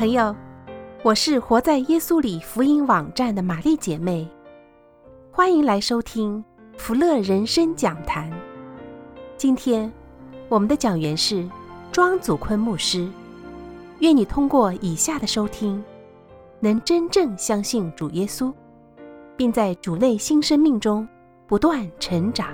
朋友，我是活在耶稣里福音网站的玛丽姐妹，欢迎来收听福乐人生讲坛。今天我们的讲员是庄祖坤牧师。愿你通过以下的收听，能真正相信主耶稣，并在主内新生命中不断成长。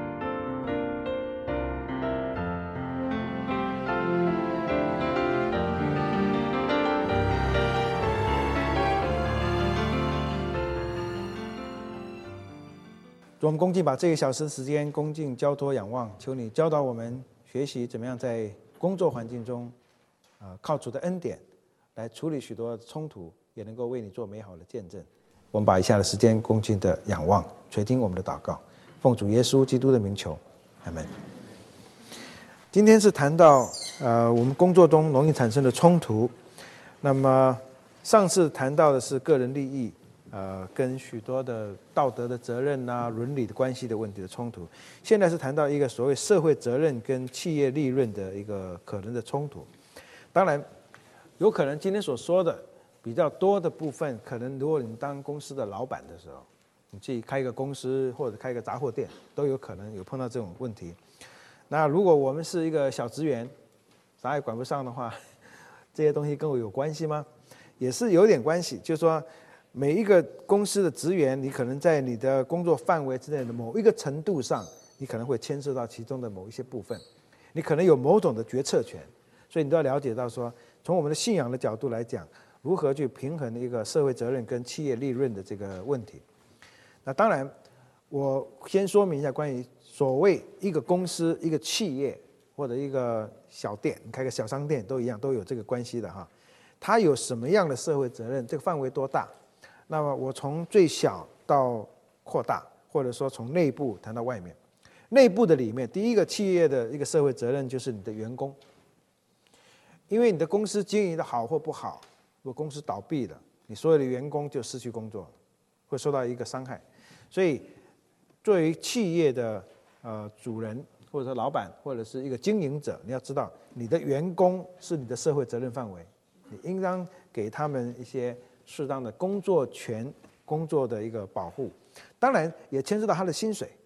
主，我们恭敬把这1小时时间恭敬交托仰望，求你教导我们学习怎么样在工作环境中靠主的恩典来处理许多冲突，也能够为你做美好的见证。我们把以下的时间恭敬的仰望，垂听我们的祷告，奉主耶稣基督的名求，阿们。今天是谈到我们工作中容易产生的冲突。那么上次谈到的是个人利益跟许多的道德的责任伦理的关系的问题的冲突。现在是谈到一个所谓社会责任跟企业利润的一个可能的冲突。当然有可能今天所说的比较多的部分，可能如果你当公司的老板的时候，你自己开一个公司或者开一个杂货店，都有可能有碰到这种问题。那如果我们是一个小职员，啥也管不上的话，这些东西跟我有关系吗？也是有点关系。就是说每一个公司的职员，你可能在你的工作范围之内的某一个程度上，你可能会牵涉到其中的某一些部分，你可能有某种的决策权，所以你都要了解到说，从我们的信仰的角度来讲，如何去平衡一个社会责任跟企业利润的这个问题。那当然我先说明一下关于所谓一个公司、一个企业或者一个小店，你开个小商店都一样，都有这个关系的哈。它有什么样的社会责任，这个范围多大？那么我从最小到扩大，或者说从内部谈到外面。内部的里面，第一个企业的一个社会责任就是你的员工。因为你的公司经营的好或不好，如果公司倒闭了，你所有的员工就失去工作，会受到一个伤害。所以作为企业的主人或者说老板或者是一个经营者，你要知道你的员工是你的社会责任范围，你应当给他们一些适当的工作权、工作的一个保护，当然也牵涉到他的薪水。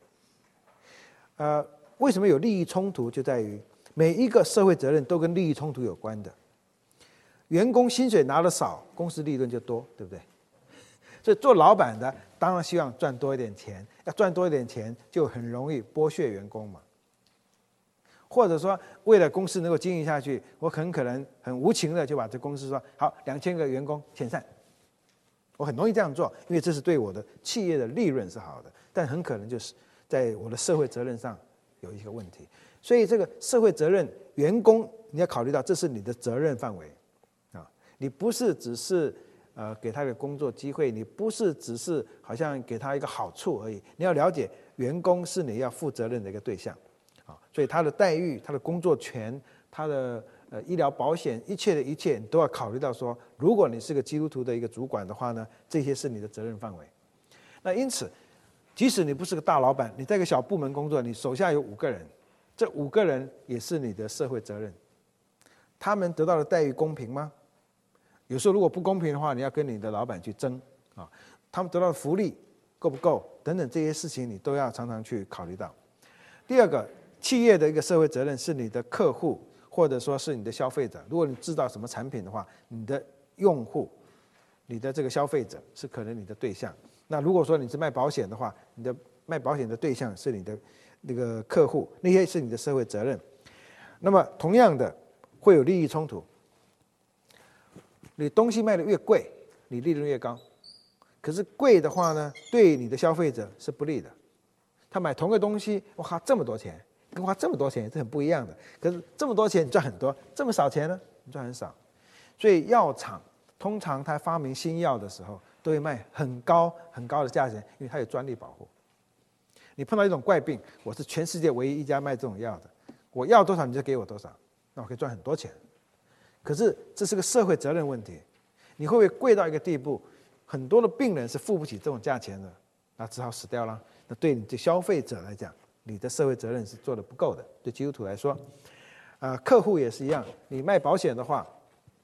为什么有利益冲突？就在于每一个社会责任都跟利益冲突有关的。员工薪水拿得少，公司利润就多，对不对？所以做老板的当然希望赚多一点钱，要赚多一点钱就很容易剥削员工嘛。或者说为了公司能够经营下去，我很可能很无情的就把这公司说好，2000个员工遣散。我很容易这样做，因为这是对我的企业的利润是好的，但很可能就是在我的社会责任上有一些问题。所以这个社会责任，员工你要考虑到这是你的责任范围啊，你不是只是给他一个工作机会，你不是只是好像给他一个好处而已，你要了解员工是你要负责任的一个对象啊，所以他的待遇、他的工作权、他的医疗保险，一切你都要考虑到说，如果你是个基督徒的一个主管的话呢，这些是你的责任范围。那因此，即使你不是个大老板，你在一个小部门工作，你手下有5个人，这5个人也是你的社会责任。他们得到的待遇公平吗？有时候如果不公平的话，你要跟你的老板去争啊。他们得到的福利够不够等等这些事情，你都要常常去考虑到。第二个，企业的一个社会责任是你的客户或者说是你的消费者。如果你制造什么产品的话，你的用户、你的这个消费者是可能你的对象。那如果说你是卖保险的话，你的卖保险的对象是你的那个客户，那些是你的社会责任。那么同样的会有利益冲突。你东西卖得越贵，你利润越高。可是贵的话呢，对你的消费者是不利的。他买同个东西，我花这么多钱，跟花这么多钱是很不一样的。可是这么多钱你赚很多，这么少钱呢，你赚很少。所以药厂通常他发明新药的时候，都会卖很高很高的价钱，因为它有专利保护。你碰到一种怪病，我是全世界唯一一家卖这种药的，我要多少你就给我多少，那我可以赚很多钱。可是这是个社会责任问题，你会不会贵到一个地步，很多的病人是付不起这种价钱的，那只好死掉了。那对你的消费者来讲，你的社会责任是做得不够的。对基督徒来说，客户也是一样，你卖保险的话，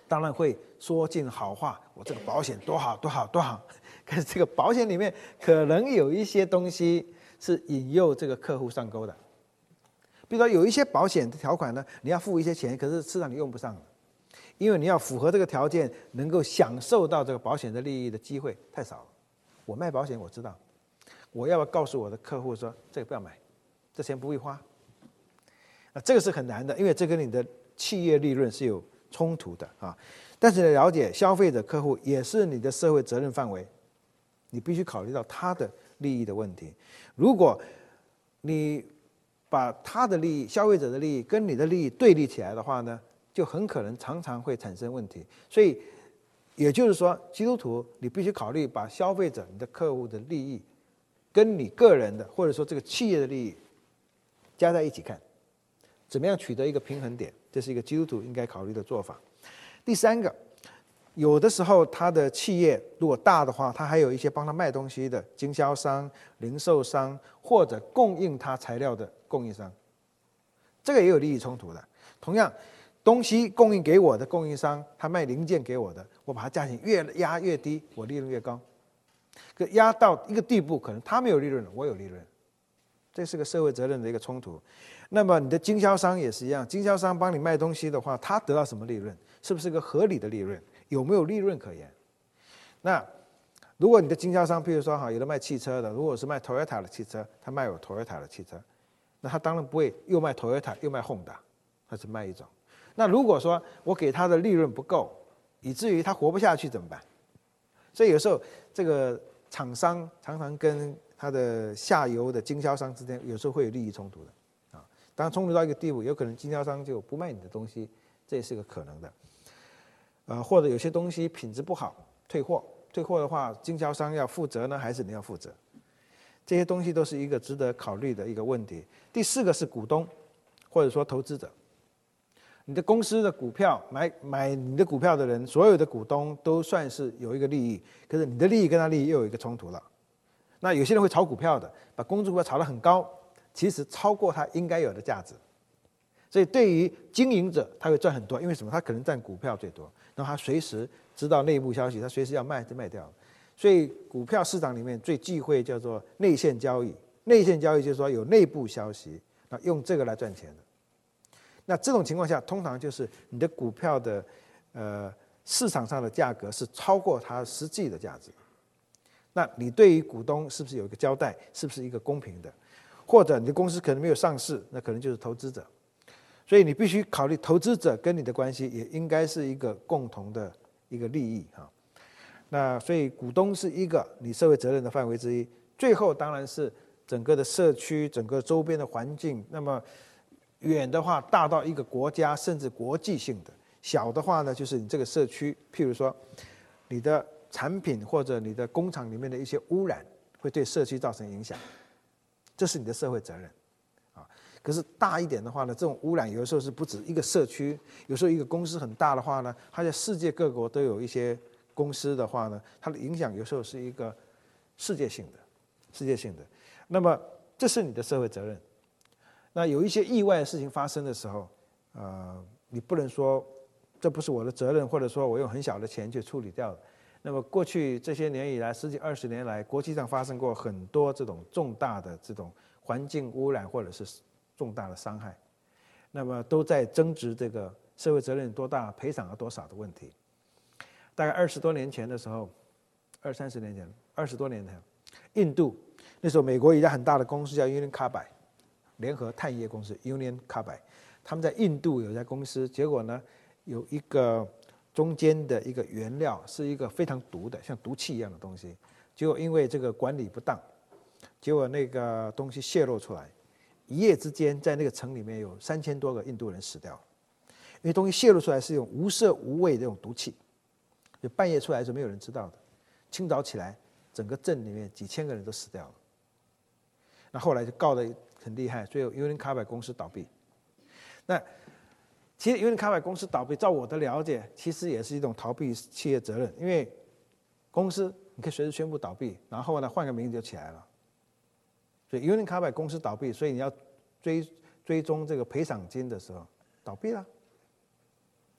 当然会说尽好话，我这个保险多好多好多好。可是这个保险里面可能有一些东西是引诱这个客户上钩的，比如说有一些保险的条款呢，你要付一些钱，可是市场你用不上了，因为你要符合这个条件，能够享受到这个保险的利益的机会太少了。我卖保险我知道，我要不要告诉我的客户说这个不要买，这钱不会花？这个是很难的，因为这跟你的企业利润是有冲突的啊。但是了解消费者客户也是你的社会责任范围，你必须考虑到他的利益的问题。如果你把他的利益、消费者的利益跟你的利益对立起来的话呢，就很可能常常会产生问题。所以也就是说，基督徒你必须考虑把消费者、你的客户的利益跟你个人的或者说这个企业的利益加在一起看，怎么样取得一个平衡点，这是一个基督徒应该考虑的做法。第三个，有的时候他的企业如果大的话，他还有一些帮他卖东西的经销商、零售商或者供应他材料的供应商，这个也有利益冲突的。同样，东西供应给我的供应商，他卖零件给我的，我把它价钱越压越低，我利润越高。可压到一个地步，可能他没有利润了，我有利润，这是个社会责任的一个冲突。那么你的经销商也是一样，经销商帮你卖东西的话，他得到什么利润？是不是一个合理的利润？有没有利润可言？那如果你的经销商，譬如说有的卖汽车的，如果是卖 Toyota 的汽车，他卖有 Toyota 的汽车，那他当然不会又卖 Toyota 又卖 Honda， 他只卖一种。那如果说我给他的利润不够，以至于他活不下去怎么办？所以有时候这个厂商常常跟他的下游的经销商之间有时候会有利益冲突的啊。当冲突到一个地步，有可能经销商就不卖你的东西，这也是个可能的。或者有些东西品质不好，退货的话，经销商要负责呢，还是你要负责？这些东西都是一个值得考虑的一个问题。第四个是股东，或者说投资者。你的公司的股票，买你的股票的人，所有的股东都算是有一个利益，可是你的利益跟他利益又有一个冲突了。那有些人会炒股票的，把公司股票炒得很高，其实超过他应该有的价值。所以对于经营者，他会赚很多，因为什么？他可能占股票最多，然后他随时知道内部消息，他随时要卖就卖掉了。所以股票市场里面最忌讳叫做内线交易。内线交易就是说有内部消息，那用这个来赚钱的。那这种情况下，通常就是你的股票的市场上的价格是超过它实际的价值。那你对于股东是不是有一个交代？是不是一个公平的？或者你的公司可能没有上市，那可能就是投资者。所以你必须考虑投资者跟你的关系，也应该是一个共同的一个利益哈。那所以股东是一个你社会责任的范围之一。最后当然是整个的社区、整个周边的环境。那么远的话，大到一个国家甚至国际性的；小的话呢，就是你这个社区，譬如说你的产品或者你的工厂里面的一些污染，会对社区造成影响，这是你的社会责任。可是大一点的话呢，这种污染有的时候是不止一个社区，有时候一个公司很大的话呢，它在世界各国都有一些公司的话呢，它的影响有时候是一个世界性的。那么这是你的社会责任。那有一些意外的事情发生的时候，你不能说这不是我的责任，或者说我用很小的钱就处理掉了。那么过去这些年以来，10几20年来，国际上发生过很多这种重大的这种环境污染或者是重大的伤害，那么都在争执这个社会责任多大、赔偿了多少的问题。大概20多年前的时候，20、30年前，20多年前，印度那时候美国有一家很大的公司叫 Union Carbide 联合碳业公司 Union Carbide， 他们在印度有一家公司，结果呢有一个中间的一个原料是一个非常毒的，像毒气一样的东西，结果因为这个管理不当，结果那个东西泄露出来。一夜之间，在那个城里面有3000多个印度人死掉，因为东西泄露出来是用无色无味的这种毒气，就半夜出来是没有人知道的，清早起来，整个镇里面几千个人都死掉了。那后来就告得很厉害，最后 Union Carbide 公司倒闭。那其实 Union Carbide 公司倒闭，照我的了解，其实也是一种逃避企业责任，因为公司你可以随时宣布倒闭，然后呢换个名字就起来了。所以 Union Carbide 公司倒闭，所以你要追踪这个赔偿金的时候，倒闭了。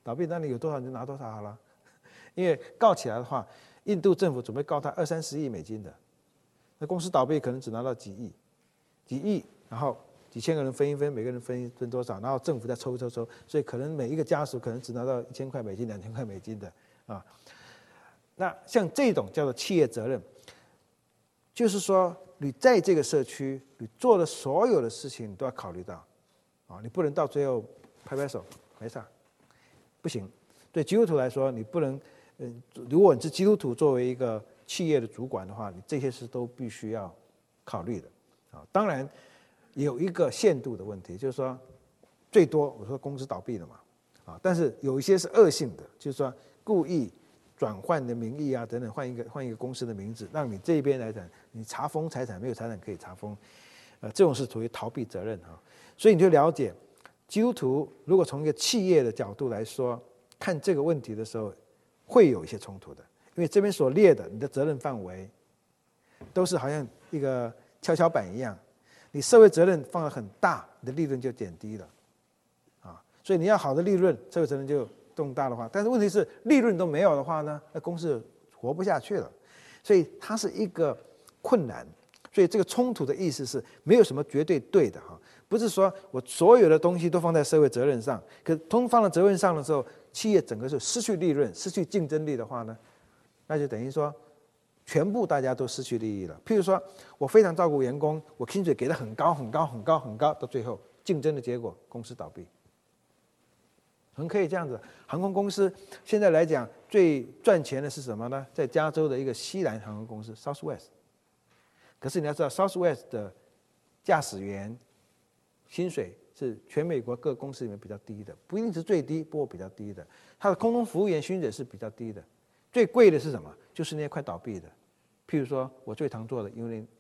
倒闭那你有多少你就拿多少好了。因为告起来的话，印度政府准备告他20-30亿美金的，那公司倒闭可能只拿到几亿，然后几千个人分一分，每个人分多少，然后政府再抽，所以可能每一个家属可能只拿到1000块美金、2000块美金的啊。那像这种叫做企业责任，就是说你在这个社区，你做的所有的事情你都要考虑到啊，你不能到最后拍拍手没事，不行。对基督徒来说，你不能，如果你是基督徒作为一个企业的主管的话，你这些事都必须要考虑的啊。当然有一个限度的问题，就是说最多我说公司倒闭了嘛啊，但是有一些是恶性的，就是说故意转换的名义啊等等，换一个公司的名字，让你这边来讲，你查封财产没有财产可以查封，这种是属于逃避责任啊。所以你就了解，基督徒如果从一个企业的角度来说看这个问题的时候，会有一些冲突的，因为这边所列的你的责任范围，都是好像一个跷跷板一样，你社会责任放得很大，你的利润就减低了，啊，所以你要好的利润，社会责任就重大的话，但是问题是利润都没有的话呢，那公司活不下去了，所以它是一个困难。所以这个冲突的意思是没有什么绝对对的哈，不是说我所有的东西都放在社会责任上，可通放到责任上的时候，企业整个是失去利润、失去竞争力的话呢，那就等于说全部大家都失去利益了。譬如说我非常照顾员工，我薪水给得很高，到最后竞争的结果公司倒闭，很可以这样子。航空公司现在来讲最赚钱的是什么呢？在加州的一个西南航空公司 Southwest。可是你要知道 Southwest 的驾驶员薪水是全美国各公司里面比较低的，不一定是最低，不过比较低的。他的空中服务员薪水是比较低的，最贵的是什么？就是那些快倒闭的，譬如说我最常做的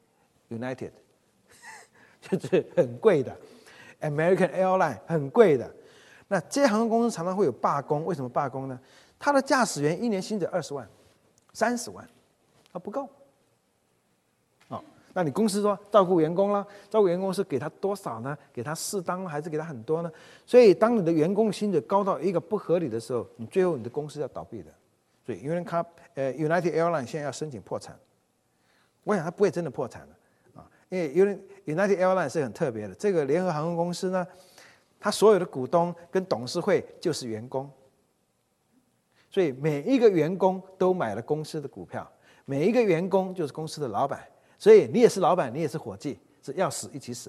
United 就是很贵的， American Airlines 很贵的。那这些航空公司常常会有罢工，为什么罢工呢？他的驾驶员一年薪水20万、30万，他不够。那你公司说照顾员工啦，照顾员工是给他多少呢？给他适当还是给他很多呢？所以当你的员工薪水高到一个不合理的时候，你最后你的公司要倒闭的。所以United Airlines 现在要申请破产，我想他不会真的破产了啊，因为United Airlines 是很特别的，这个联合航空公司呢，它所有的股东跟董事会就是员工，所以每一个员工都买了公司的股票，每一个员工就是公司的老板。所以你也是老板，你也是伙计，是要死一起死。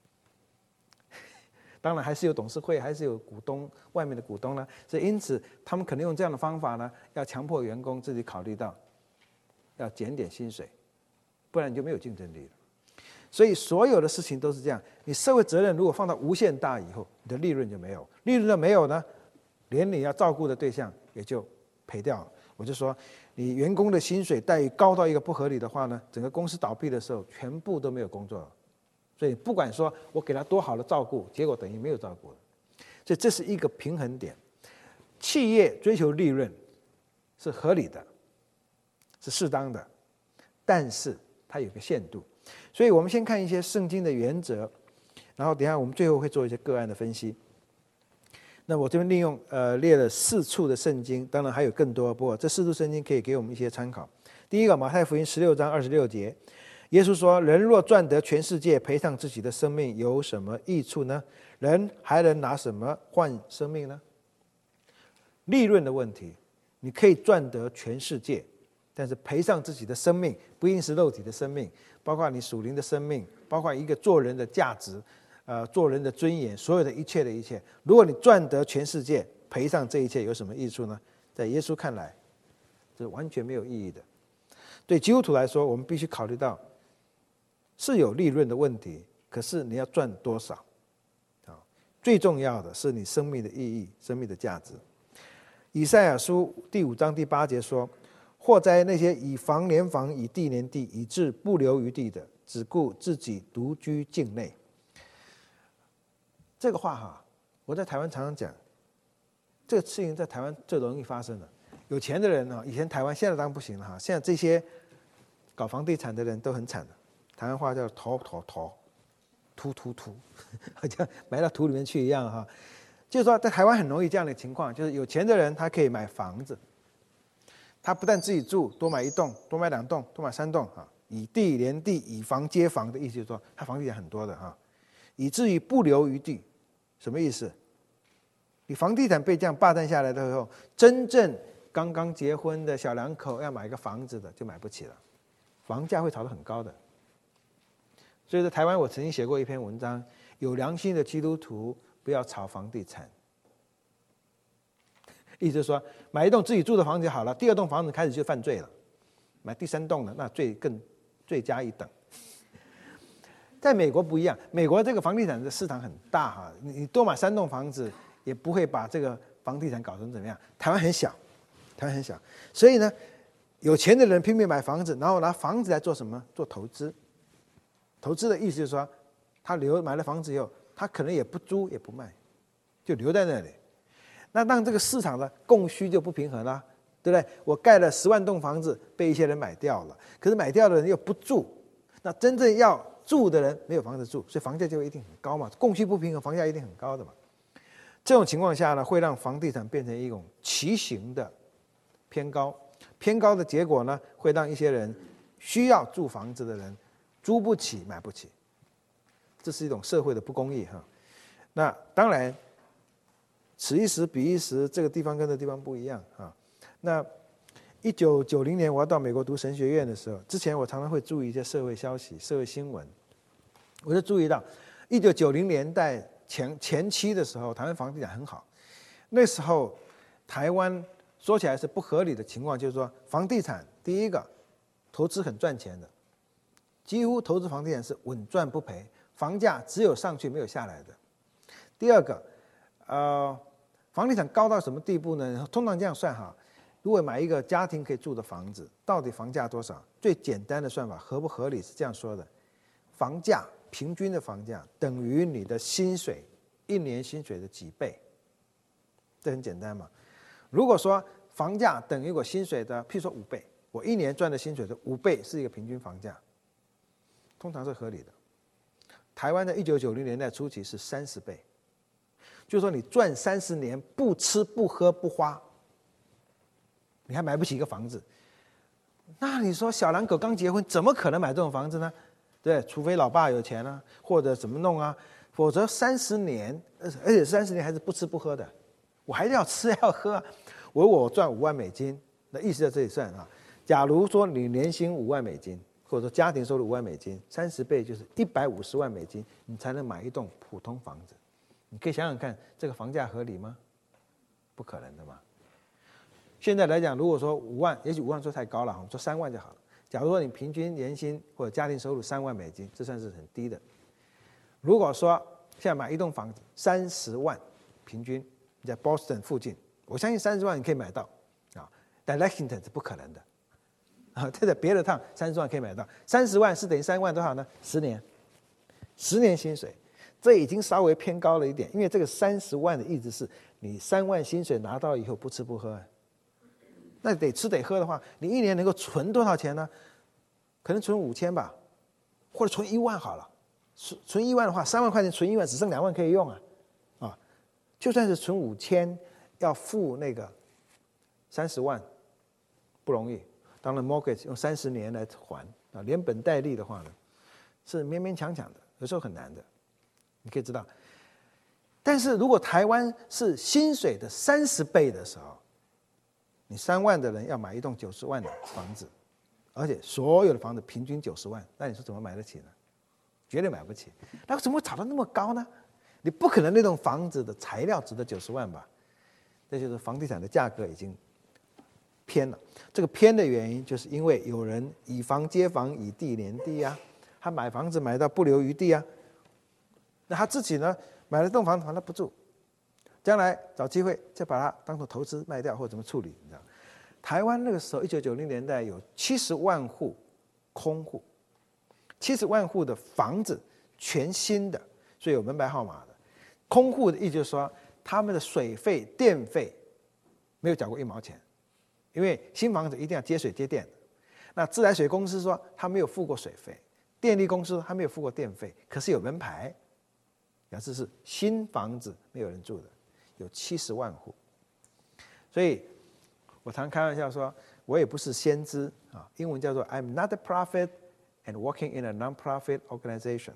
当然还是有董事会，还是有股东，外面的股东呢。所以因此他们可能用这样的方法呢，要强迫员工自己考虑到要减点薪水，不然你就没有竞争力了。所以所有的事情都是这样，你社会责任如果放到无限大以后，你的利润就没有，利润就没有呢，连你要照顾的对象也就赔掉了。我就说你员工的薪水待遇高到一个不合理的话呢，整个公司倒闭的时候全部都没有工作了。所以不管说我给他多好的照顾，结果等于没有照顾了。所以这是一个平衡点，企业追求利润是合理的，是适当的，但是它有个限度。所以我们先看一些圣经的原则，然后等一下我们最后会做一些个案的分析。那我这边利用列了4处的圣经，当然还有更多，不过这4处圣经可以给我们一些参考。第一个，马太福音16章26节，耶稣说：“人若赚得全世界，赔上自己的生命，有什么益处呢？人还能拿什么换生命呢？”利润的问题，你可以赚得全世界，但是赔上自己的生命，不一定是肉体的生命，包括你属灵的生命，包括一个做人的价值。做人的尊严，所有的一切的一切，如果你赚得全世界，赔上这一切，有什么益处呢？在耶稣看来，这是完全没有意义的。对基督徒来说，我们必须考虑到是有利润的问题，可是你要赚多少？最重要的是你生命的意义、生命的价值。以赛亚书第5章第8节说：“祸哉那些以房连房，以地连地，以致不留余地的，只顾自己独居境内。”这个话哈，我在台湾常常讲，这个事情在台湾最容易发生的。有钱的人啊，以前台湾，现在当然不行了哈。现在这些搞房地产的人都很惨的，台湾话叫土，好像埋到土里面去一样哈。 就是说在台湾很容易这样的情况，就是有钱的人他可以买房子，他不但自己住，多买一栋，多买2栋，多买3栋啊，以地连地，以房接房的意思就是说，他房地产很多的哈，以至于不留余地。什么意思？你房地产被这样霸占下来的时候，真正刚刚结婚的小两口要买个房子的就买不起了，房价会炒得很高的。所以在台湾，我曾经写过一篇文章，有良心的基督徒不要炒房地产。意思就是说，买一栋自己住的房子就好了，第2栋房子开始就犯罪了，买第3栋了，那罪加一等。在美国不一样，美国这个房地产的市场很大哈，你多买3栋房子也不会把这个房地产搞成怎么样。台湾很小，所以呢，有钱的人拼命买房子，然后拿房子来做什么？做投资。投资的意思就是说，他买了房子以后，他可能也不租也不卖，就留在那里。那让这个市场的供需就不平衡了，对不对？我盖了10万栋房子，被一些人买掉了，可是买掉的人又不住，那真正要住的人没有房子住，所以房价就一定很高嘛，供需不平衡，房价一定很高的嘛。这种情况下呢，会让房地产变成一种畸形的偏高，偏高的结果呢，会让一些人需要住房子的人租不起、买不起，这是一种社会的不公义哈。那当然，此一时彼一时，这个地方跟这个地方不一样啊。那1990年我要到美国读神学院的时候，之前我常常会注意一些社会消息、社会新闻，我就注意到1990年代前期的时候，台湾房地产很好。那时候台湾说起来是不合理的情况，就是说房地产第一个投资很赚钱的，几乎投资房地产是稳赚不赔，房价只有上去没有下来的。第二个，房地产高到什么地步呢？通常这样算哈，如果买一个家庭可以住的房子，到底房价多少？最简单的算法合不合理是这样说的：房价平均的房价等于你的薪水1年薪水的几倍，这很简单嘛。如果说房价等于我薪水的，譬如说5倍，我1年赚的薪水的5倍是一个平均房价，通常是合理的。台湾在1990年代初期是30倍，就是说你赚30年不吃不喝不花，你还买不起一个房子。那你说小两口刚结婚怎么可能买这种房子呢？对，除非老爸有钱啊，或者怎么弄啊，否则30年，而且30年还是不吃不喝的，我还是要吃要喝啊。我赚5万美金，那意思在这里算啊。假如说你年薪5万美金，或者说家庭收入5万美金，30倍就是150万美金，你才能买一栋普通房子。你可以想想看，这个房价合理吗？不可能的嘛。现在来讲，如果说5万，也许5万说太高了，我们说3万就好了。假如说你平均年薪或者家庭收入3万美金，这算是很低的。如果说现在买一栋房子30万，平均你在 Boston 附近，我相信30万你可以买到啊，但 Lexington 是不可能的啊。在别的趟30万可以买到，30万是等于3万多少呢？10年薪水，这已经稍微偏高了一点，因为这个30万的意思是你3万薪水拿到以后不吃不喝，那得吃得喝的话，你1年能够存多少钱呢？可能存5000吧，或者存1万好了。存1万的话，3万块钱存1万，只剩2万可以用啊。就算是存5000，要付那个30万，不容易。当然 mortgage 用30年来还啊，连本带利的话呢，是勉勉强强的，有时候很难的。你可以知道，但是如果台湾是薪水的30倍的时候，你3万的人要买一栋90万的房子，而且所有的房子平均90万，那你说怎么买得起呢？绝对买不起。那怎么会炒到那么高呢？你不可能那栋房子的材料值得90万吧？这就是房地产的价格已经偏了。这个偏的原因，就是因为有人以房接房，以地连地啊，他买房子买到不留余地啊。那他自己呢，买了栋房子，他不住，将来找机会再把它当作投资卖掉或者怎么处理，你知道？台湾那个时候1990年代有70万户空户，70万户的房子全新的，所以有门牌号码的。空户的意思就是说，他们的水费、电费没有缴过1毛钱，因为新房子一定要接水接电的。那自来水公司说他没有付过水费，电力公司他没有付过电费，可是有门牌，表示是新房子没有人住的。 有70万户。所以我常开玩笑说，我也不是先知啊，英文叫做 I'm not a prophet and working in a non-profit organization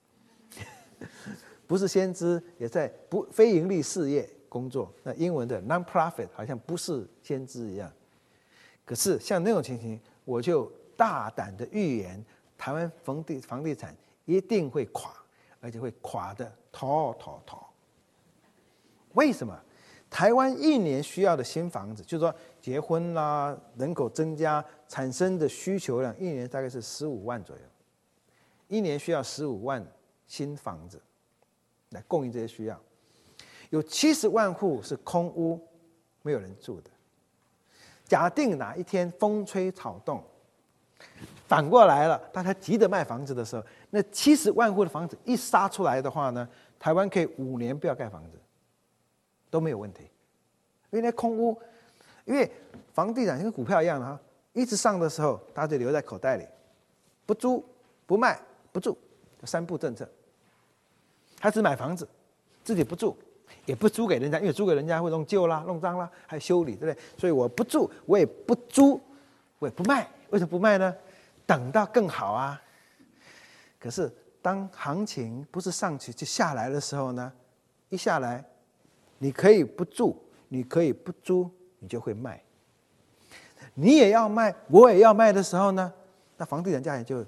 不是先知，也在非盈利事业工作。那英文的 non-profit 好像不是先知一样。可是像那种情形，我就大胆的预言，台湾房地产一定会垮，而且会垮得头。为什么？台湾一年需要的新房子，就是说结婚啦、人口增加产生的需求量，一年大概是15万左右，一年需要15万新房子来供应这些需要。有70万户是空屋，没有人住的。假定哪一天风吹草动，反过来了，大家急着卖房子的时候，那70万户的房子一杀出来的话呢，台湾可以5年不要盖房子，都没有问题。因为那空屋，因为房地产跟股票一样的哈，一直上的时候，大家就留在口袋里，不租、不卖、不住，3不政策。他只买房子，自己不住。也不租给人家，因为租给人家会弄旧啦、弄脏啦，还修理，对不对？所以我不住，我也不租，我也不卖。为什么不卖呢？等到更好啊。可是当行情不是上去就下来的时候呢，一下来，你可以不住，你可以不租，你就会卖。你也要卖，我也要卖的时候呢，那房地产价钱就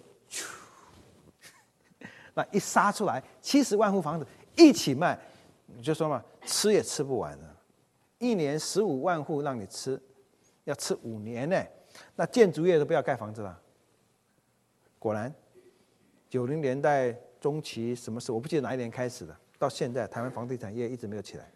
那一杀出来，70万户房子一起卖。你就说嘛，吃也吃不完了，一年15万户让你吃，要吃5年呢。那建筑业都不要盖房子了。果然，90年代中期什么时候我不记得哪一年开始的，到现在台湾房地产业一直没有起来，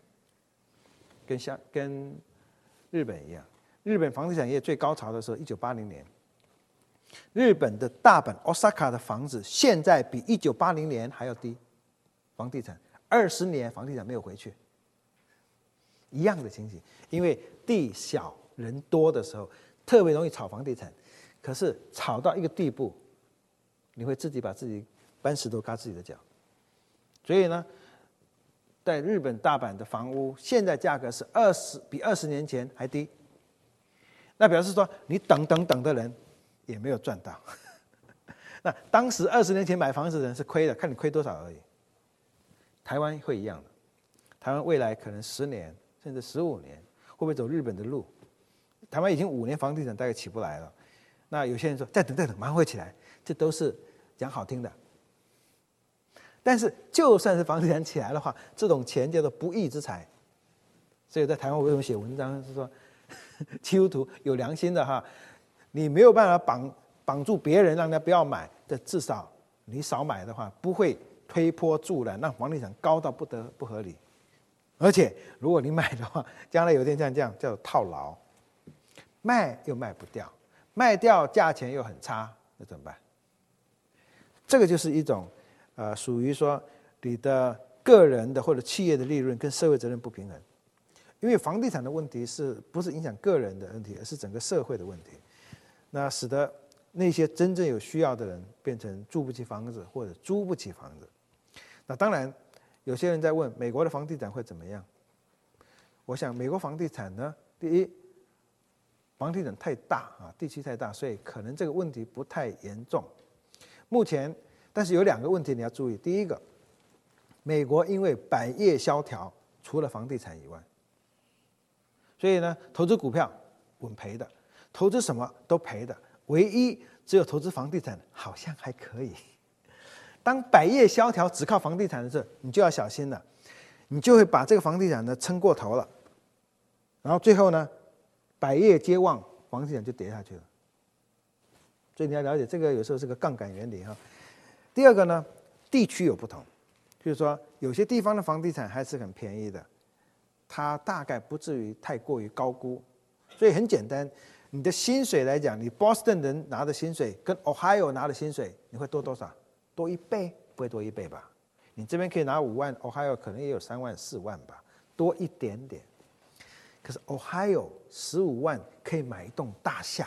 跟日本一样。日本房地产业最高潮的时候，1980年，日本的大阪 Osaka 的房子现在比1980年还要低，房地产。20年房地产没有回去，一样的情形。因为地小人多的时候，特别容易炒房地产。可是炒到一个地步，你会自己把自己搬石头嘎自己的脚。所以呢，在日本大阪的房屋，现在价格是比20年前还低。那表示说，你等的人也没有赚到。那当时20年前买房子的人是亏的，看你亏多少而已。台湾会一样的，台湾未来可能10年甚至15年，会不会走日本的路？台湾已经5年房地产大概起不来了，那有些人说再等，马上会起来，这都是讲好听的。但是就算是房地产起来的话，这种钱叫做不义之财。所以在台湾我为什么写文章是说，基督徒有良心的哈，你没有办法绑住别人让人家不要买，但至少你少买的话，不会推波助澜，让房地产高到不合理。而且如果你买的话，将来有一天像这样叫做套牢，卖又卖不掉，卖掉价钱又很差，那怎么办？这个就是一种属于说你的个人的或者企业的利润跟社会责任不平衡。因为房地产的问题不是影响个人的问题，而是整个社会的问题，那使得那些真正有需要的人变成住不起房子或者租不起房子。那当然，有些人在问美国的房地产会怎么样？我想美国房地产呢，第一，房地产太大啊，地区太大，所以可能这个问题不太严重。目前，但是有2个问题你要注意。第一个，美国因为百业萧条，除了房地产以外，所以呢，投资股票稳赔的，投资什么都赔的，唯一只有投资房地产好像还可以。当百业萧条只靠房地产的时候，你就要小心了，你就会把这个房地产呢撑过头了，然后最后呢，百业皆旺，房地产就跌下去了。所以你要了解这个有时候是个杠杆原理哈。第二个呢，地区有不同，就是说有些地方的房地产还是很便宜的，它大概不至于太过于高估。所以很简单，你的薪水来讲，你 Boston 人拿的薪水跟 Ohio 拿的薪水，你会多多少？多1倍？不会多1倍吧？你这边可以拿5万 ，Ohio 可能也有3万4万吧，多一点点。可是 Ohio 15万可以买一栋大厦。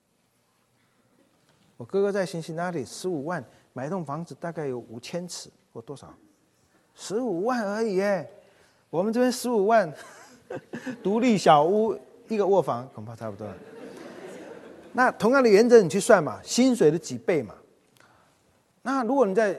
我哥哥在辛辛那里15万买一栋房子，大概有5000尺或多少？15万而已耶！ 我们这边15万，独立小屋一个卧房恐怕差不多了。那同样的原则你去算嘛，薪水的几倍嘛。那如果你在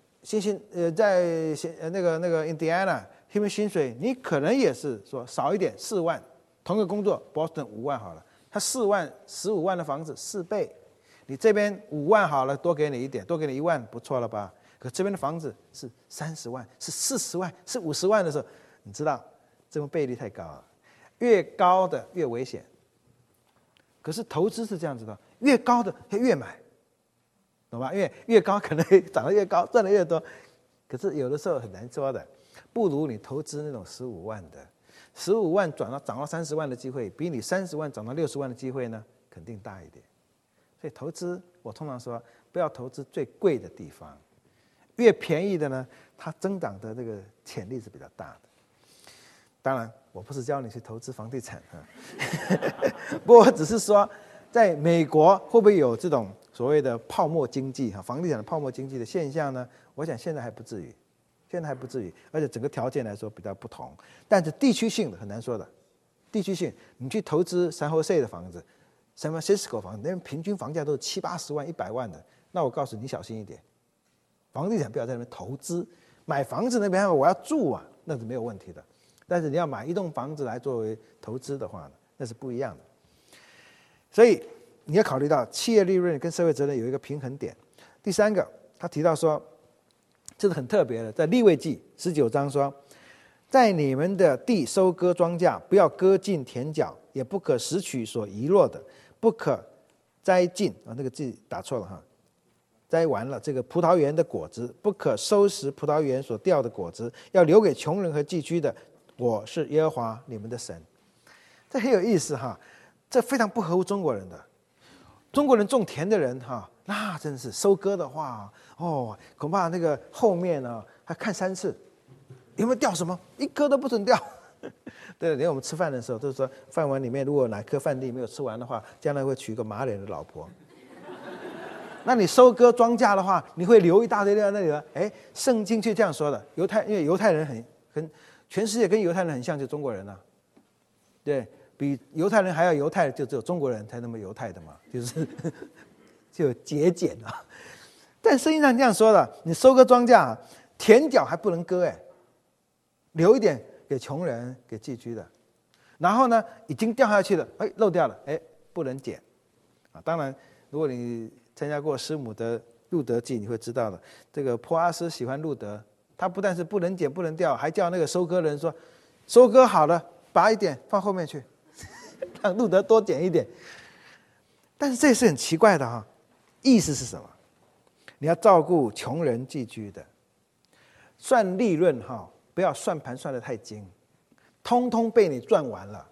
那个 Indiana 因为薪水你可能也是说少一点4万，同个工作 Boston 5万好了，他4万15万的房子4倍，你这边5万好了，多给你一点，多给你1万，不错了吧？可这边的房子是30万，是40万，是50万的时候，你知道这种倍率太高了，越高的越危险。可是投资是这样子的，越高的越买，懂吧？因为越高可能涨得越高，赚得越多。可是有的时候很难说的，不如你投资那种15万的，15万涨到30万的机会，比你30万涨到60万的机会呢，肯定大一点。所以投资，我通常说不要投资最贵的地方，越便宜的呢，它增长的这个潜力是比较大的。当然，我不是教你去投资房地产不过我只是说，在美国会不会有这种所谓的泡沫经济房地产的泡沫经济的现象呢？我想现在还不至于，而且整个条件来说比较不同。但是地区性的很难说的，地区性，你去投资San Jose的房子，San Francisco房子，那边平均房价都是70、80万、100万的，那我告诉你小心一点，房地产不要在那边投资，买房子那边我要住啊，那是没有问题的。但是你要买一栋房子来作为投资的话呢，那是不一样的。所以你要考虑到企业利润跟社会责任有一个平衡点。第三个，他提到说，这是很特别的，在利未记19章说，在你们的地收割庄稼，不要割尽田角，也不可拾取所遗落的，不可摘尽那个字打错了哈，摘完了这个葡萄园的果子，不可收拾葡萄园所掉的果子，要留给穷人和寄居的。我是耶和华你们的神。这很有意思哈，这非常不合乎中国人的。中国人种田的人哈，那真是收割的话恐怕那个后面呢还看3次，有没有掉什么，一颗都不准掉。对，连我们吃饭的时候都是说，饭碗里面如果哪颗饭粒没有吃完的话，将来会娶一个马脸的老婆。那你收割庄稼的话，你会留一大堆在那里了。圣经就这样说的。因为犹太人很全世界跟犹太人很像，就中国人啊，对，比犹太人还要犹太，就只有中国人才那么犹太的嘛，就节俭啊。但圣经上这样说的，你收割庄稼，田角还不能割留一点给穷人、给寄居的。然后呢，已经掉下去了，漏掉了，不能捡啊。当然，如果你参加过师母的路德记，你会知道的，这个波阿斯喜欢路德。他不但是不能捡不能掉，还叫那个收割人说，收割好了拔一点放后面去，让路德多捡一点。但是这也是很奇怪的哈，意思是什么？你要照顾穷人寄居的，算利润不要算盘算得太精，通通被你赚完了。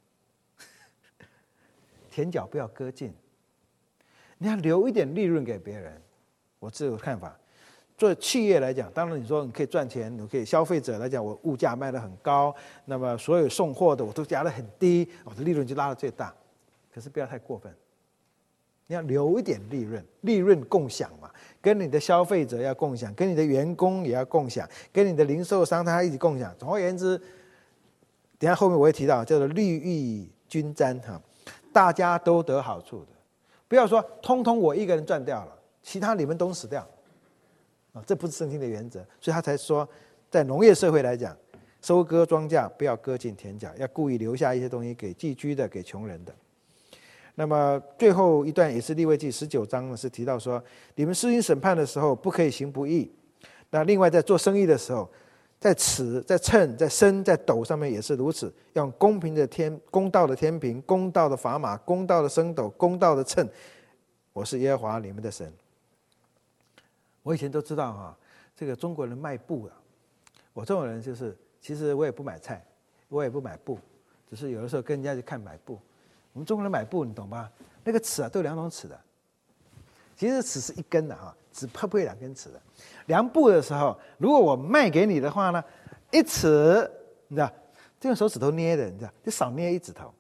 田角不要割尽，你要留一点利润给别人。我这个看法。做企业来讲，当然你说你可以赚钱，你可以消费者来讲，我物价卖得很高，那么所有送货的我都压得很低，我的利润就拉得最大。可是不要太过分，你要留一点利润，利润共享嘛，跟你的消费者要共享，跟你的员工也要共享，跟你的零售商他一起共享。总而言之，等一下后面我会提到叫做利益均沾大家都得好处的，不要说通通我一个人赚掉了，其他你们都死掉。这不是圣经的原则，所以他才说，在农业社会来讲，收割庄稼不要割尽田角，要故意留下一些东西给寄居的、给穷人的。那么最后一段也是利未记19章呢，是提到说，你们施行审判的时候不可以行不义。那另外在做生意的时候，在尺、在秤、在升、在斗上面也是如此，要用公道的天平、公道的砝码、公道的升斗、公道的秤。我是耶和华你们的神。我以前都知道这个中国人卖布我这种人就是，其实我也不买菜，我也不买布，只是有的时候跟人家去看买布。我们中国人买布，你懂吧？那个尺都有2种尺的，其实尺是一根的只不会2根尺的。量布的时候，如果我卖给你的话呢，1尺，你知道，就用手指头捏的，你知道，就少捏1指头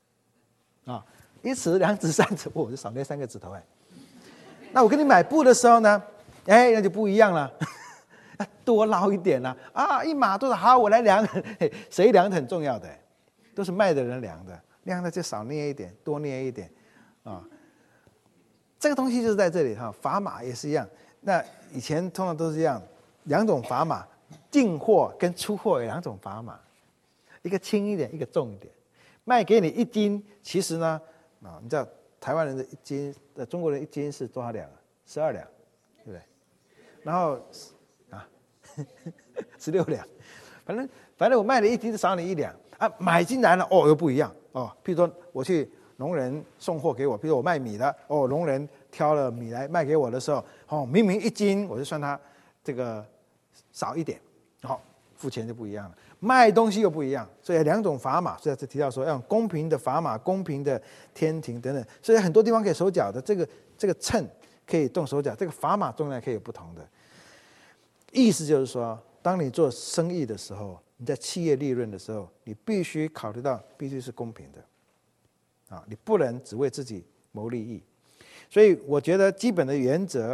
1尺、2尺、3尺，我就少捏3个指头那我跟你买布的时候呢，那就不一样了， 多捞一点一码多少好，我来量，谁量很重要的，都是卖的人量的，量的就少捏一点，多捏一点啊。这个东西就是在这里砝码也是一样。那以前通常都是这样，两种砝码，进货跟出货有两种砝码，一个轻一点，一个重一点。卖给你1斤，其实呢，你知道台湾人的1斤，中国人1斤是多少两？12两，对不对？然后16两，反正我卖了1斤就少你1两买进来了又不一样譬如说我去农人送货给我，比如我卖米的农人挑了米来卖给我的时候明明1斤我就算他这个少一点，付钱就不一样了。卖东西又不一样，所以两种砝码，所以这提到说要用公平的砝码、公平的天庭等等，所以很多地方可以手脚的，这个秤可以动手脚，这个砝码重量可以有不同的。意思就是说，当你做生意的时候，你在企业利润的时候，你必须考虑到必须是公平的你不能只为自己谋利益。所以我觉得基本的原则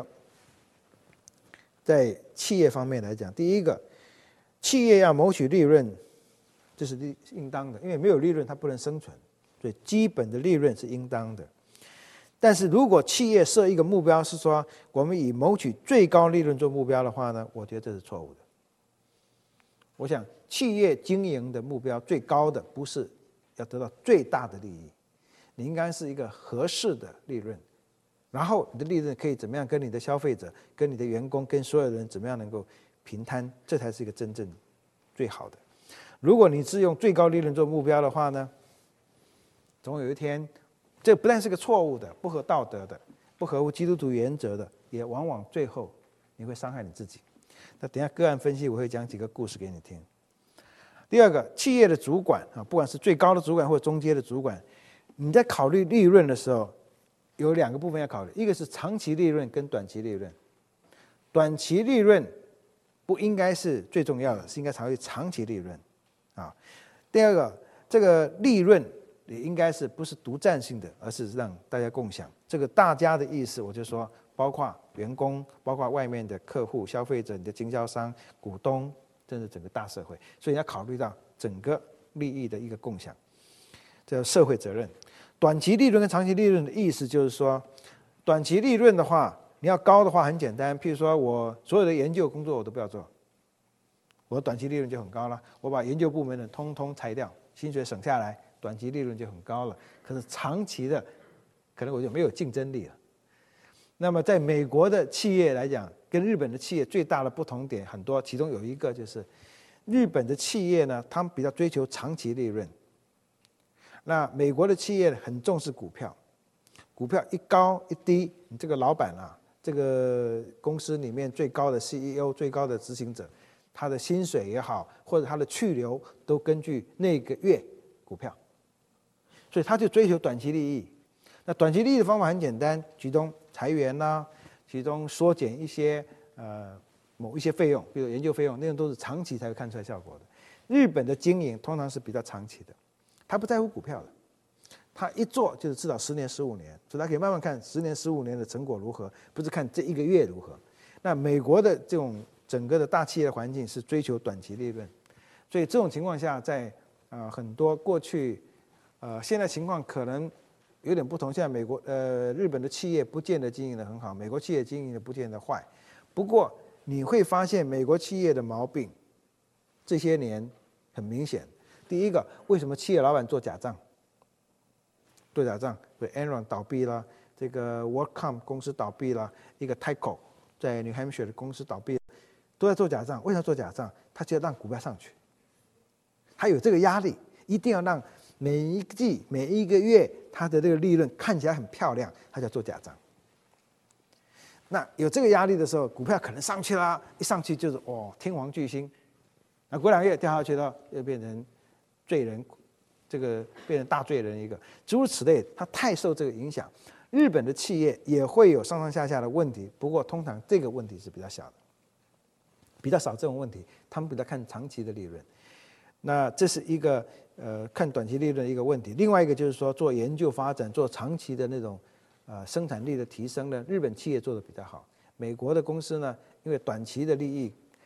在企业方面来讲，第一个，企业要谋取利润，这是应当的，因为没有利润它不能生存，所以基本的利润是应当的。但是如果企业设一个目标是说我们以谋取最高利润做目标的话呢，我觉得这是错误的。我想企业经营的目标最高的不是要得到最大的利益，你应该是一个合适的利润，然后你的利润可以怎么样跟你的消费者、跟你的员工、跟所有人怎么样能够平摊，这才是一个真正最好的。如果你是用最高利润做目标的话呢，总有一天，这不但是个错误的、不合道德的、不合乎基督徒原则的，也往往最后你会伤害你自己。那等一下个案分析我会讲几个故事给你听。第二个，企业的主管不管是最高的主管或中阶的主管，你在考虑利润的时候，有2个部分要考虑，一个是长期利润跟短期利润。短期利润不应该是最重要的，是应该考虑长期利润第二个，这个利润也应该是不是独占性的，而是让大家共享。这个大家的意思，我就说包括员工，包括外面的客户、消费者、你的经销商、股东，甚至整个大社会。所以要考虑到整个利益的一个共享，这叫社会责任。短期利润跟长期利润的意思就是说，短期利润的话，你要高的话很简单，譬如说我所有的研究工作我都不要做，我的短期利润就很高了。我把研究部门的通通裁掉，薪水省下来，短期利润就很高了。可是长期的，可能我就没有竞争力了。那么在美国的企业来讲，跟日本的企业最大的不同点很多，其中有一个就是日本的企业呢，他们比较追求长期利润。那美国的企业很重视股票，股票一高一低，你这个老板这个公司里面最高的 CEO、最高的执行者，他的薪水也好，或者他的去留，都根据那个月股票，所以他就追求短期利益。那短期利益的方法很简单，其中裁员其中缩减一些某一些费用，比如研究费用，那种都是长期才会看出来效果的。日本的经营通常是比较长期的，他不在乎股票的，他一做就是至少10年、15年，所以他可以慢慢看10年、15年的成果如何，不是看这1个月如何。那美国的这种整个的大企业的环境是追求短期利润，所以这种情况下，在很多过去现在情况可能有点不同。现在日本的企业不见得经营得很好，美国企业经营得不见得坏。不过你会发现美国企业的毛病这些年很明显。第一个，为什么企业老板做假账？做假账，对 Enron 倒闭了，这个 WorldCom 公司倒闭了，一个 Tyco 在 New Hampshire 的公司倒闭了，都在做假账。为什么做假账？他就要让股票上去，他有这个压力，一定要让每一季、每一个月他的这个利润看起来很漂亮，他就要做假账。那有这个压力的时候，股票可能上去了，一上去就是天王巨星，那过2个月掉下去了，又变成罪人，这个变成大罪人一个，诸如此类，他太受这个影响。日本的企业也会有上上下下的问题，不过通常这个问题是比较小的，比较少这种问题，他们比较看长期的利润。那这是一个看短期利润的一个问题。另外一个就是说，做研究发展、做长期的那种生产力的提升呢，日本企业做的比较好。美国的公司呢，因为短期的利益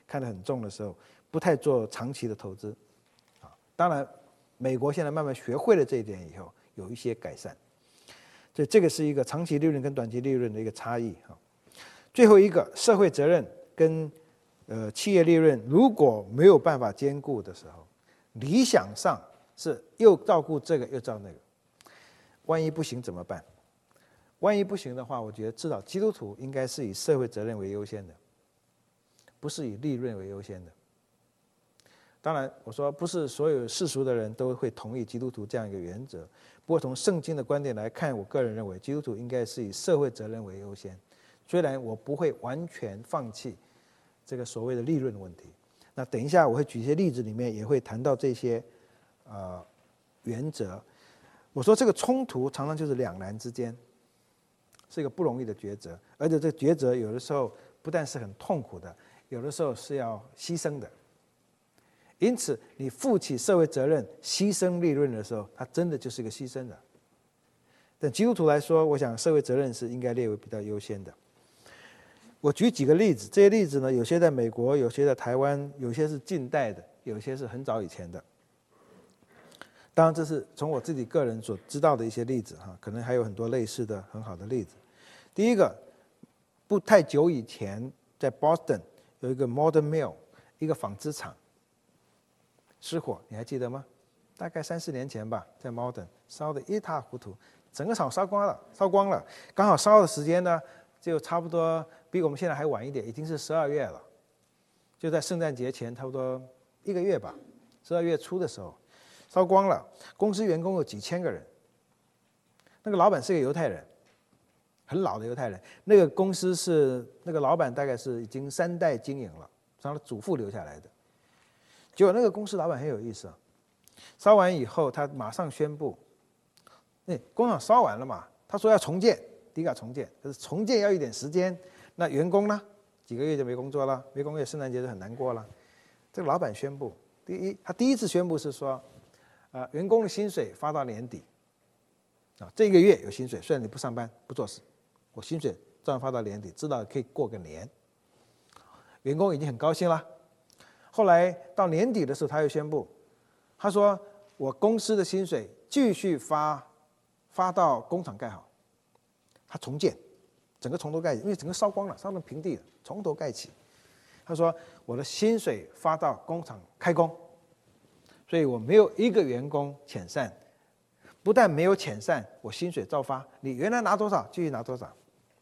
看得很重的时候，不太做长期的投资。当然，美国现在慢慢学会了这一点以后，有一些改善。所以这个是一个长期利润跟短期利润的一个差异。最后一个，社会责任跟企业利润如果没有办法兼顾的时候，理想上是又照顾这个又照那个，万一不行怎么办？万一不行的话，我觉得至少基督徒应该是以社会责任为优先的，不是以利润为优先的。当然，我说不是所有世俗的人都会同意基督徒这样一个原则。不过从圣经的观点来看，我个人认为基督徒应该是以社会责任为优先。虽然我不会完全放弃这个所谓的利润的问题。那等一下我会举一些例子，里面也会谈到这些原则。我说这个冲突常常就是两难之间，是一个不容易的抉择，而且这个抉择有的时候不但是很痛苦的，有的时候是要牺牲的。因此，你负起社会责任、牺牲利润的时候，它真的就是一个牺牲的。但基督徒来说，我想社会责任是应该列为比较优先的。我举几个例子，这些例子呢，有些在美国，有些在台湾，有些是近代的，有些是很早以前的。当然，这是从我自己个人所知道的一些例子哈，可能还有很多类似的很好的例子。第一个，不太久以前，在 Boston 有一个 Modern Mill， 一个纺织厂。失火，你还记得吗？大概3-4年前吧，在 Modern 烧得一塌糊涂，整个厂烧光了。刚好烧的时间呢，就差不多比我们现在还晚一点，已经是12月了，就在圣诞节前差不多1个月吧，12月初的时候烧光了。公司员工有几千个人，那个老板是个犹太人，很老的犹太人。那个公司是那个老板大概是已经3代经营了，是他的祖父留下来的。结果那个公司老板很有意思啊，烧完以后他马上宣布，工厂烧完了嘛，他说要重建，第一个要重建，可是重建要一点时间，那员工呢，几个月就没工作了，没工作，圣诞节就很难过了。这个老板宣布，他第一次宣布是说，员工的薪水发到年底，这个月有薪水，虽然你不上班不做事，我薪水照样发到年底，知道可以过个年。员工已经很高兴了。后来到年底的时候，他又宣布，他说我公司的薪水继续发到工厂盖好，他重建，整个从头盖起，因为整个烧光了，烧成平地了，从头盖起。他说我的薪水发到工厂开工，所以我没有一个员工遣散，不但没有遣散，我薪水照发，你原来拿多少继续拿多少。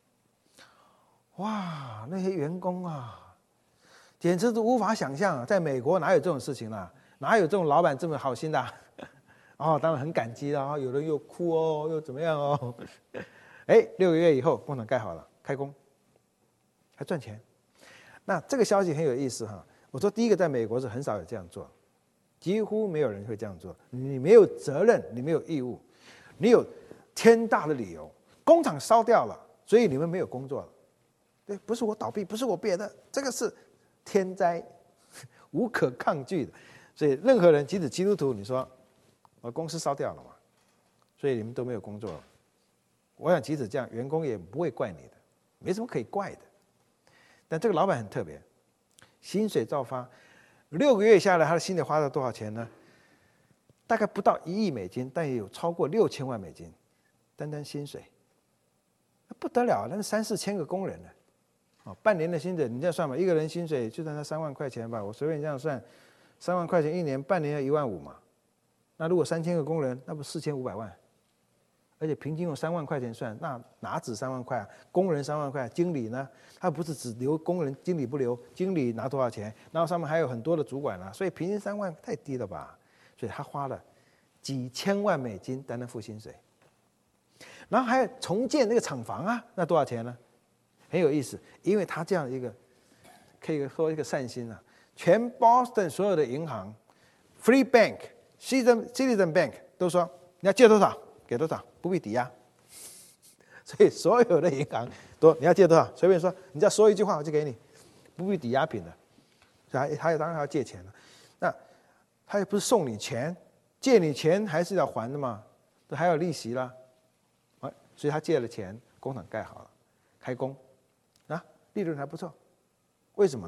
哇，那些员工啊，简直是无法想象，在美国哪有这种事情啦？哪有这种老板这么好心的？当然很感激啦，有人又哭哦，又怎么样哦？6个月以后，工厂盖好了，开工，还赚钱。那这个消息很有意思哈。我说第一个，在美国是很少有这样做，几乎没有人会这样做。你没有责任，你没有义务，你有天大的理由，工厂烧掉了，所以你们没有工作了。对，不是我倒闭，不是我别的，这个是天灾，无可抗拒的。所以任何人，即使基督徒，你说我公司烧掉了嘛，所以你们都没有工作了。我想即使这样，员工也不会怪你的，没什么可以怪的。但这个老板很特别，薪水照发，6个月下来，他的薪水花了多少钱呢？大概不到1亿美金，但也有超过6000万美金，单单薪水，不得了，那是3-4千个工人呢。半年的薪水，你这样算吧，一个人薪水就算他3万块钱吧，我随便这样算，3万块钱1年，半年要15000嘛。那如果3000个工人，那不4500万？而且平均用3万块钱算，那哪止3万块啊？工人3万块，经理呢？他不是只留工人，经理不留，经理拿多少钱？然后上面还有很多的主管啊，所以平均3万太低了吧？所以他花了几千万美金单单付薪水，然后还要重建那个厂房啊，那多少钱呢？很有意思，因为他这样一个可以说一个善心啊，全 Boston 所有的银行 ，Free Bank、Citizen Bank 都说你要借多少给多少，不必抵押。所以所有的银行都你要借多少，随便说，你只要说一句话我就给你，不必抵押品的。所以他当然要借钱了，那他也不是送你钱，借你钱还是要还的嘛，还有利息啦。所以他借了钱，工厂盖好了，开工。利润还不错，为什么呢？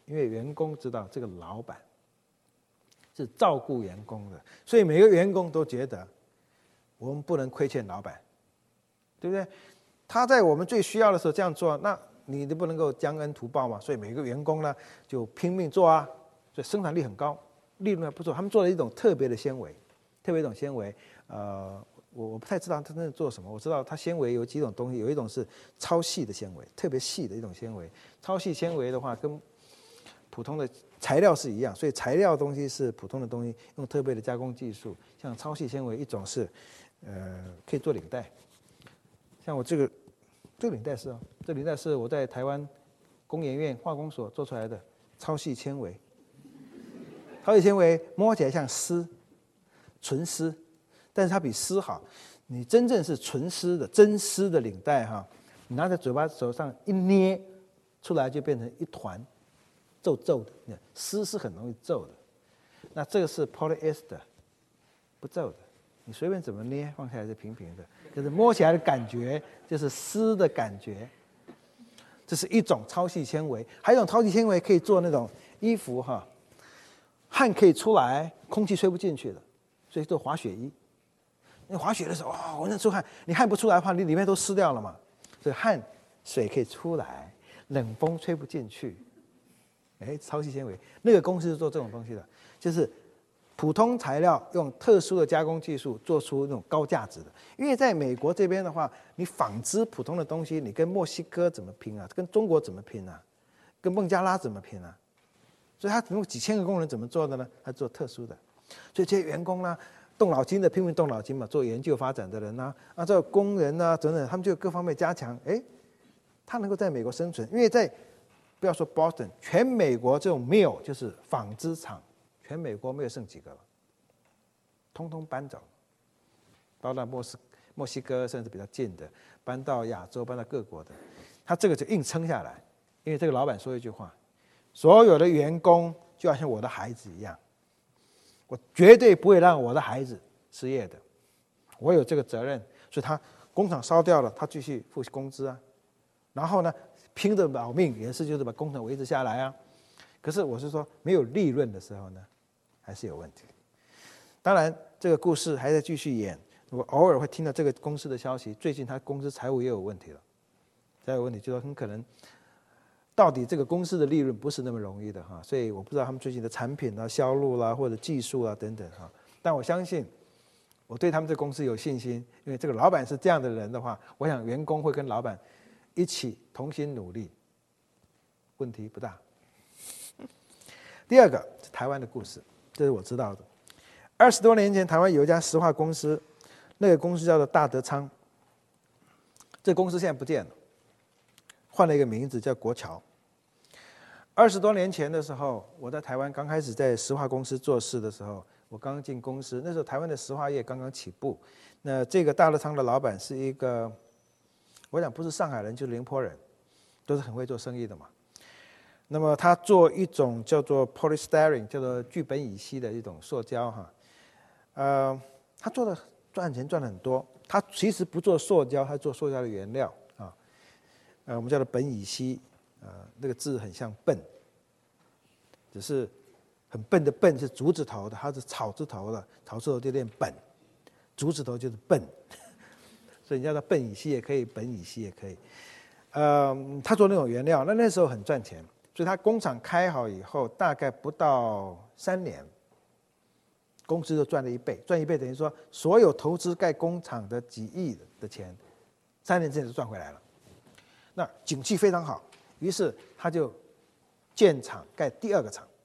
因为员工知道这个老板是照顾员工的，所以每个员工都觉得我们不能亏欠老板，对不对？他在我们最需要的时候这样做，那你不能够将恩图报嘛？所以每个员工呢就拼命做啊，所以生产力很高，利润还不错。他们做了一种特别的纤维，特别一种纤维，我不太知道他在做什么。我知道它纤维有几种东西，有一种是超细的纤维，特别细的一种纤维。超细纤维的话，跟普通的材料是一样，所以材料东西是普通的东西，用特别的加工技术。像超细纤维一种是，可以做领带。像我这个领带是哦，这领带是我在台湾工研院化工所做出来的超细纤维。超细纤维摸起来像丝，纯丝。但是它比丝好，你真正是纯丝的真丝的领带哈，你拿在手上一捏出来就变成一团皱皱的，丝是很容易皱的。那这个是 polyester 不皱的，你随便怎么捏放下来是平平的，就是摸起来的感觉就是丝的感觉。这是一种超细纤维，还有一种超细纤维可以做那种衣服哈，汗可以出来，空气吹不进去的，所以做滑雪衣。你滑雪的时候，浑身出汗，你汗不出来的话，你里面都湿掉了嘛。所以汗水可以出来，冷风吹不进去。超细纤维那个公司是做这种东西的，就是普通材料用特殊的加工技术做出那种高价值的。因为在美国这边的话，你纺织普通的东西，你跟墨西哥怎么拼啊？跟中国怎么拼啊？跟孟加拉怎么拼啊？所以他用几千个工人怎么做的呢？他做特殊的，所以这些员工呢，动脑筋的拼命动脑筋嘛，做研究发展的人啊，这工人啊等等，他们就各方面加强，他能够在美国生存。因为在不要说 Boston， 全美国这种 mill 就是纺织厂，全美国没有剩几个了，通通搬走，搬到墨西哥甚至比较近的，搬到亚洲，搬到各国的，他这个就硬撑下来。因为这个老板说一句话，所有的员工就好像我的孩子一样，我绝对不会让我的孩子失业的，我有这个责任。所以他工厂烧掉了，他继续付工资啊，然后呢拼着保命也是就是把工厂维持下来啊。可是我是说没有利润的时候呢，还是有问题。当然这个故事还在继续演，我偶尔会听到这个公司的消息，最近他公司财务也有问题了，财务问题就说很可能到底这个公司的利润不是那么容易的哈，所以我不知道他们最近的产品啊、销路啦、或者技术啊等等哈。但我相信，我对他们这个公司有信心，因为这个老板是这样的人的话，我想员工会跟老板一起同心努力，问题不大。第二个是台湾的故事，这是我知道的。20多年前，台湾有一家石化公司，那个公司叫做大德昌，这个公司现在不见了。换了一个名字叫国桥。20多年前的时候，我在台湾刚开始在石化公司做事的时候，我刚进公司，那时候台湾的石化业刚刚起步。那这个大乐昌的老板是一个，我想不是上海人就是宁波人，都是很会做生意的嘛。那么他做一种叫做 polystyrene， 叫做聚苯乙烯的一种塑胶哈，他做的赚钱赚得很多。他其实不做塑胶，他做塑胶的原料。我们叫做苯乙烯，那个字很像笨，只是很笨的笨是竹字头的，它是草字头的，草字头就念本，竹字头就是笨，所以你叫它苯乙烯也可以，苯乙烯也可以。他做那种原料，那时候很赚钱，所以他工厂开好以后，大概不到3年，公司就赚了1倍，赚1倍等于说所有投资盖工厂的几亿的钱，3年之内就赚回来了。那景气非常好，于是他就建厂盖第2个厂，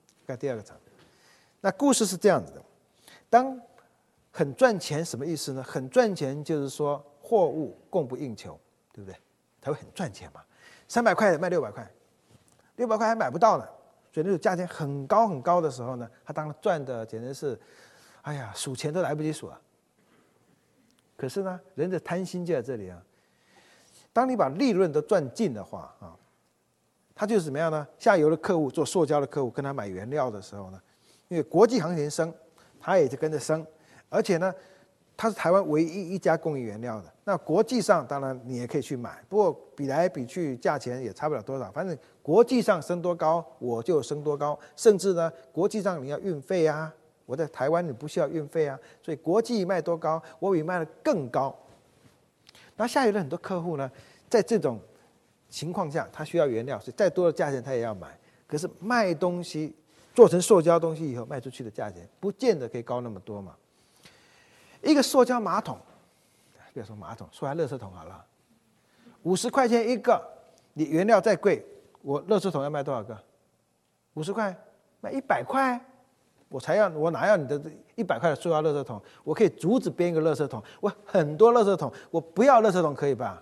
那故事是这样子的：当很赚钱什么意思呢？很赚钱就是说货物供不应求，对不对？才会很赚钱嘛。300块卖600块，600块还买不到呢，所以那种价钱很高很高的时候呢，他当然赚的简直是，哎呀，数钱都来不及数了。可是呢，人的贪心就在这里啊。当你把利润都赚尽的话啊，他就是怎么样呢？下游的客户做塑胶的客户跟他买原料的时候呢，因为国际行情升，他也就跟着升，而且呢， 它是台湾唯一一家供应原料的。那国际上当然你也可以去买，不过比来比去价钱也差不了多少，反正国际上升多高我就升多高，甚至呢国际上你要运费啊，我在台湾你不需要运费啊，所以国际卖多高我比卖的更高。那下游的很多客户呢，在这种情况下他需要原料，所以再多的价钱他也要买，可是卖东西做成塑胶东西以后卖出去的价钱不见得可以高那么多嘛。一个塑胶马桶，不要说马桶，说来垃圾桶好了，50块钱一个，你原料再贵，我垃圾桶要卖多少个？50块，卖100块，我哪要你的100块的塑料垃圾桶？我可以竹子编一个垃圾桶，我很多垃圾桶，我不要垃圾桶可以吧？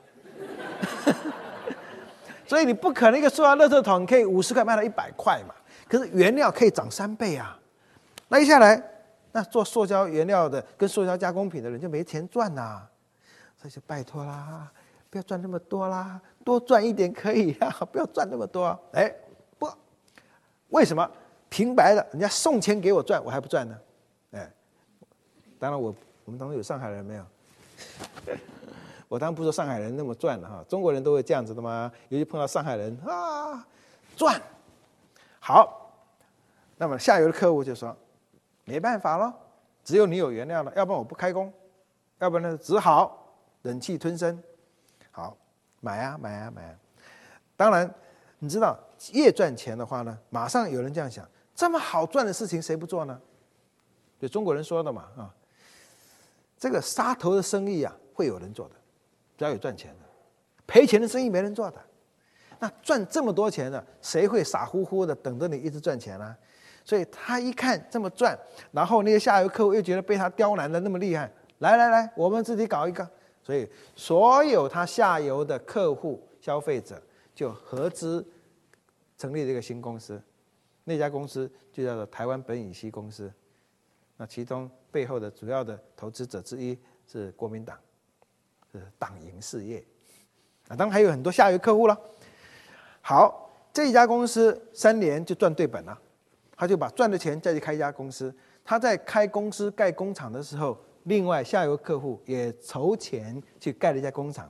所以你不可能一个塑料垃圾桶可以50块卖到100块嘛？可是原料可以涨3倍啊！那一下来，那做塑胶原料的跟塑胶加工品的人就没钱赚啦，所以就拜托啦，不要赚那么多啦，多赚一点可以啊，不要赚那么多。哎，不，为什么？平白的，人家送钱给我赚，我还不赚呢？哎，当然我们当中有上海人没有？我当然不说上海人那么赚了哈，中国人都会这样子的嘛，尤其碰到上海人啊，赚。好，那么下游的客户就说，没办法了，只有你有原料了，要不然我不开工，要不然呢只好忍气吞声。好，买啊。当然，你知道越赚钱的话呢，马上有人这样想，这么好赚的事情谁不做呢？就中国人说的嘛啊，这个杀头的生意啊会有人做的，只要有赚钱的，赔钱的生意没人做的。那赚这么多钱呢，谁会傻乎乎的等着你一直赚钱呢？所以他一看这么赚，然后那些下游客户又觉得被他刁难的那么厉害，来，我们自己搞一个。所以所有他下游的客户消费者就合资成立了一个新公司，那家公司就叫做台湾苯乙烯公司。那其中背后的主要的投资者之一是国民党，是党营事业。当然还有很多下游客户了。好，这一家公司3年就赚对本了，他就把赚的钱再去开一家公司。他在开公司盖工厂的时候，另外下游客户也筹钱去盖了一家工厂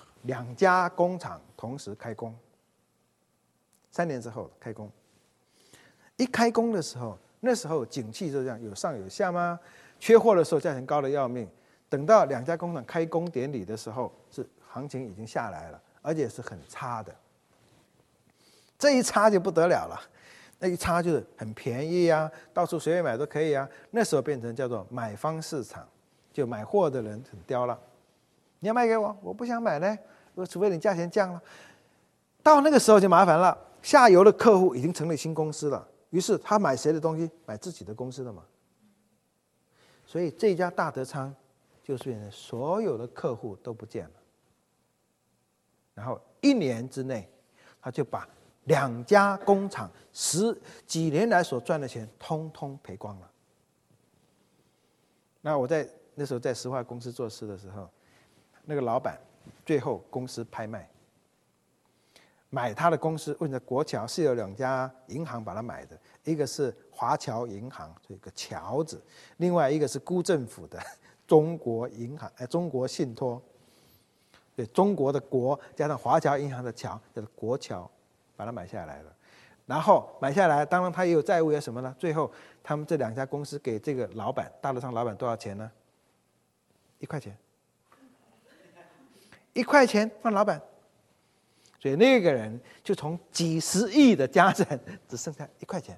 ，2家工厂同时开工。3年之后开工，一开工的时候，那时候景气就这样有上有下吗？缺货的时候价钱高得要命，等到2家工厂开工典礼的时候，是行情已经下来了，而且是很差的。这一差就不得了了，那一差就是很便宜啊，到处随便买都可以啊。那时候变成叫做买方市场，就买货的人很刁了，你要卖给我，我不想买呢，除非你价钱降了。到那个时候就麻烦了，下游的客户已经成立新公司了，于是他买谁的东西？买自己的公司的嘛。所以这家大德昌就是变成所有的客户都不见了，然后1年之内他就把2家工厂10几年来所赚的钱通通赔光了。那我在那时候在石化公司做事的时候，那个老板最后公司拍卖，买他的公司，问在国侨是有2家银行把它买的，一个是华侨银行，这个侨字，另外一个是辜政府的中国银行，中国信托，对，中国的国加上华侨银行的侨，叫做国侨。把它买下来了，然后买下来，当然他也有债务，有什么呢？最后他们这2家公司给这个老板，大德昌老板多少钱呢？1块钱，1块钱换老板，所以那个人就从几十亿的家产只剩下1块钱。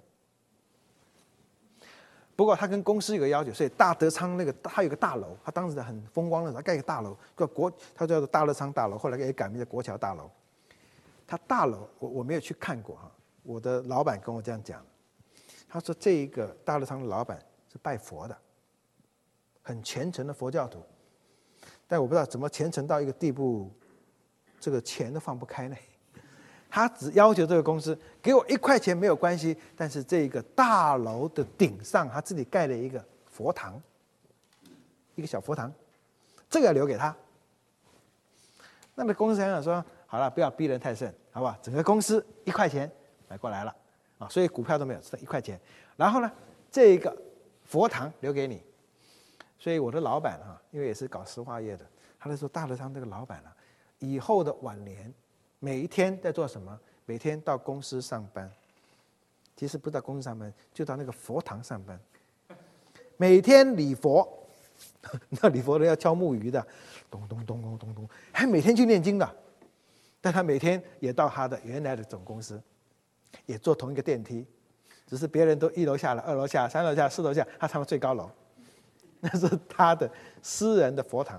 不过他跟公司有个要求，所以大德昌那个他有个大楼，他当时很风光的时候，他盖一个大楼，他叫做大德昌大楼，后来也改名叫国侨大楼。他大楼我没有去看过哈，我的老板跟我这样讲，他说这一个大德昌的老板是拜佛的，很虔诚的佛教徒，但我不知道怎么虔诚到一个地步，这个钱都放不开呢。他只要求这个公司给我1块钱没有关系，但是这个大楼的顶上他自己盖了一个佛堂，一个小佛堂，这个要留给他。那个公司想想说，好了，不要逼人太甚，好不好？整个公司1块钱买过来了啊，所以股票都没有，只剩1块钱。然后呢，这个佛堂留给你， 所以我的老板因为也是搞石化业的，他就说大乐昌这个老板以后的晚年每一天在做什么？每天到公司上班，其实不到公司上班，就到那个佛堂上班，每天礼佛。那礼佛人要敲木鱼的，咚咚咚咚咚咚，还每天去念经的。但他每天也到他的原来的总公司，也坐同一个电梯，只是别人都1楼下了，2楼下、3楼下、4楼下，他上了最高楼，那是他的私人的佛堂。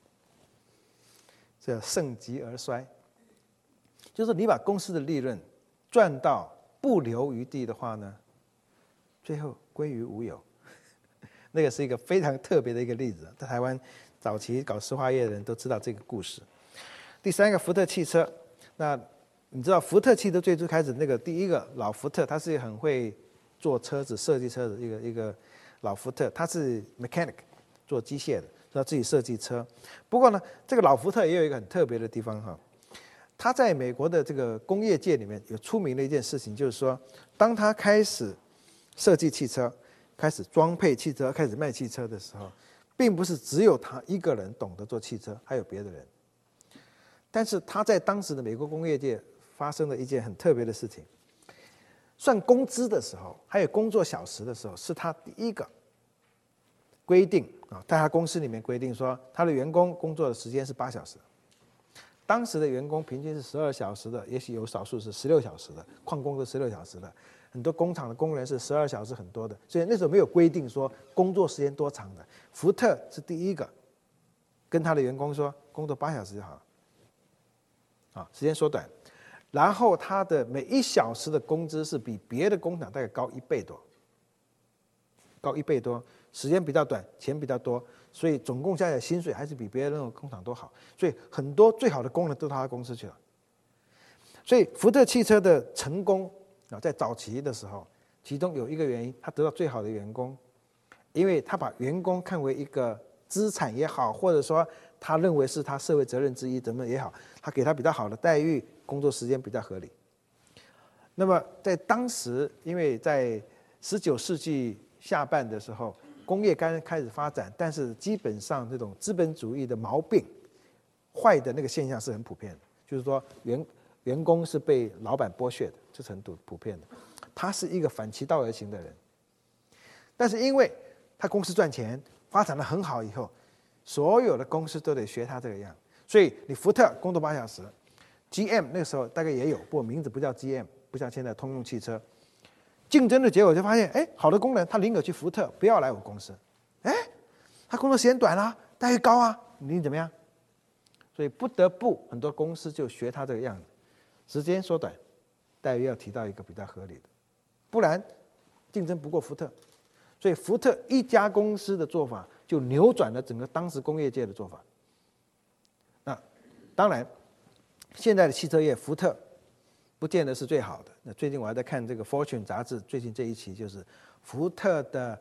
这盛极而衰，就是你把公司的利润赚到不留余地的话呢，最后归于无有。那个是一个非常特别的一个例子，在台湾早期搞石化业的人都知道这个故事。第三个，福特汽车。那你知道福特汽车最初开始那个第一个老福特，他是很会做车子、设计车的一个老福特，他是 mechanic 做机械的，他自己设计车。不过呢，这个老福特也有一个很特别的地方他在美国的这个工业界里面有出名的一件事情，就是说，当他开始设计汽车、开始装配汽车、开始卖汽车的时候，并不是只有他一个人懂得做汽车，还有别的人。但是他在当时的美国工业界发生了一件很特别的事情，算工资的时候，还有工作小时的时候，是他第一个规定在他公司里面规定说，他的员工工作的时间是8小时。当时的员工平均是12小时的，也许有少数是16小时的，矿工是16小时的，很多工厂的工人是12小时很多的，所以那时候没有规定说工作时间多长的。福特是第一个跟他的员工说，工作8小时就好了。时间缩短，然后他的每1小时的工资是比别的工厂大概高1倍多，时间比较短，钱比较多，所以总共加起来薪水还是比别的那种工厂都好，所以很多最好的工人都到他公司去了。所以福特汽车的成功在早期的时候，其中有一个原因，他得到最好的员工，因为他把员工看为一个资产也好，或者说他认为是他社会责任之一，怎么也好，他给他比较好的待遇，工作时间比较合理。那么在当时，因为在19世纪下半的时候，工业刚开始发展，但是基本上这种资本主义的毛病、坏的那个现象是很普遍的，就是说员工是被老板剥削的，这程度普遍的。他是一个反其道而行的人，但是因为他公司赚钱，发展得很好以后，所有的公司都得学他这个样，所以你福特工作8小时 ，GM 那个时候大概也有，不过名字不叫 GM， 不像现在通用汽车。竞争的结果就发现，好的工人他宁可去福特，不要来我公司。他工作时间短啊，待遇高啊，你怎么样？所以不得不很多公司就学他这个样子，时间缩短，待遇要提到一个比较合理的，不然竞争不过福特。所以福特一家公司的做法就扭转了整个当时工业界的做法。那当然，现在的汽车业，福特不见得是最好的。那最近我还在看这个《Fortune》杂志，最近这一期就是福特的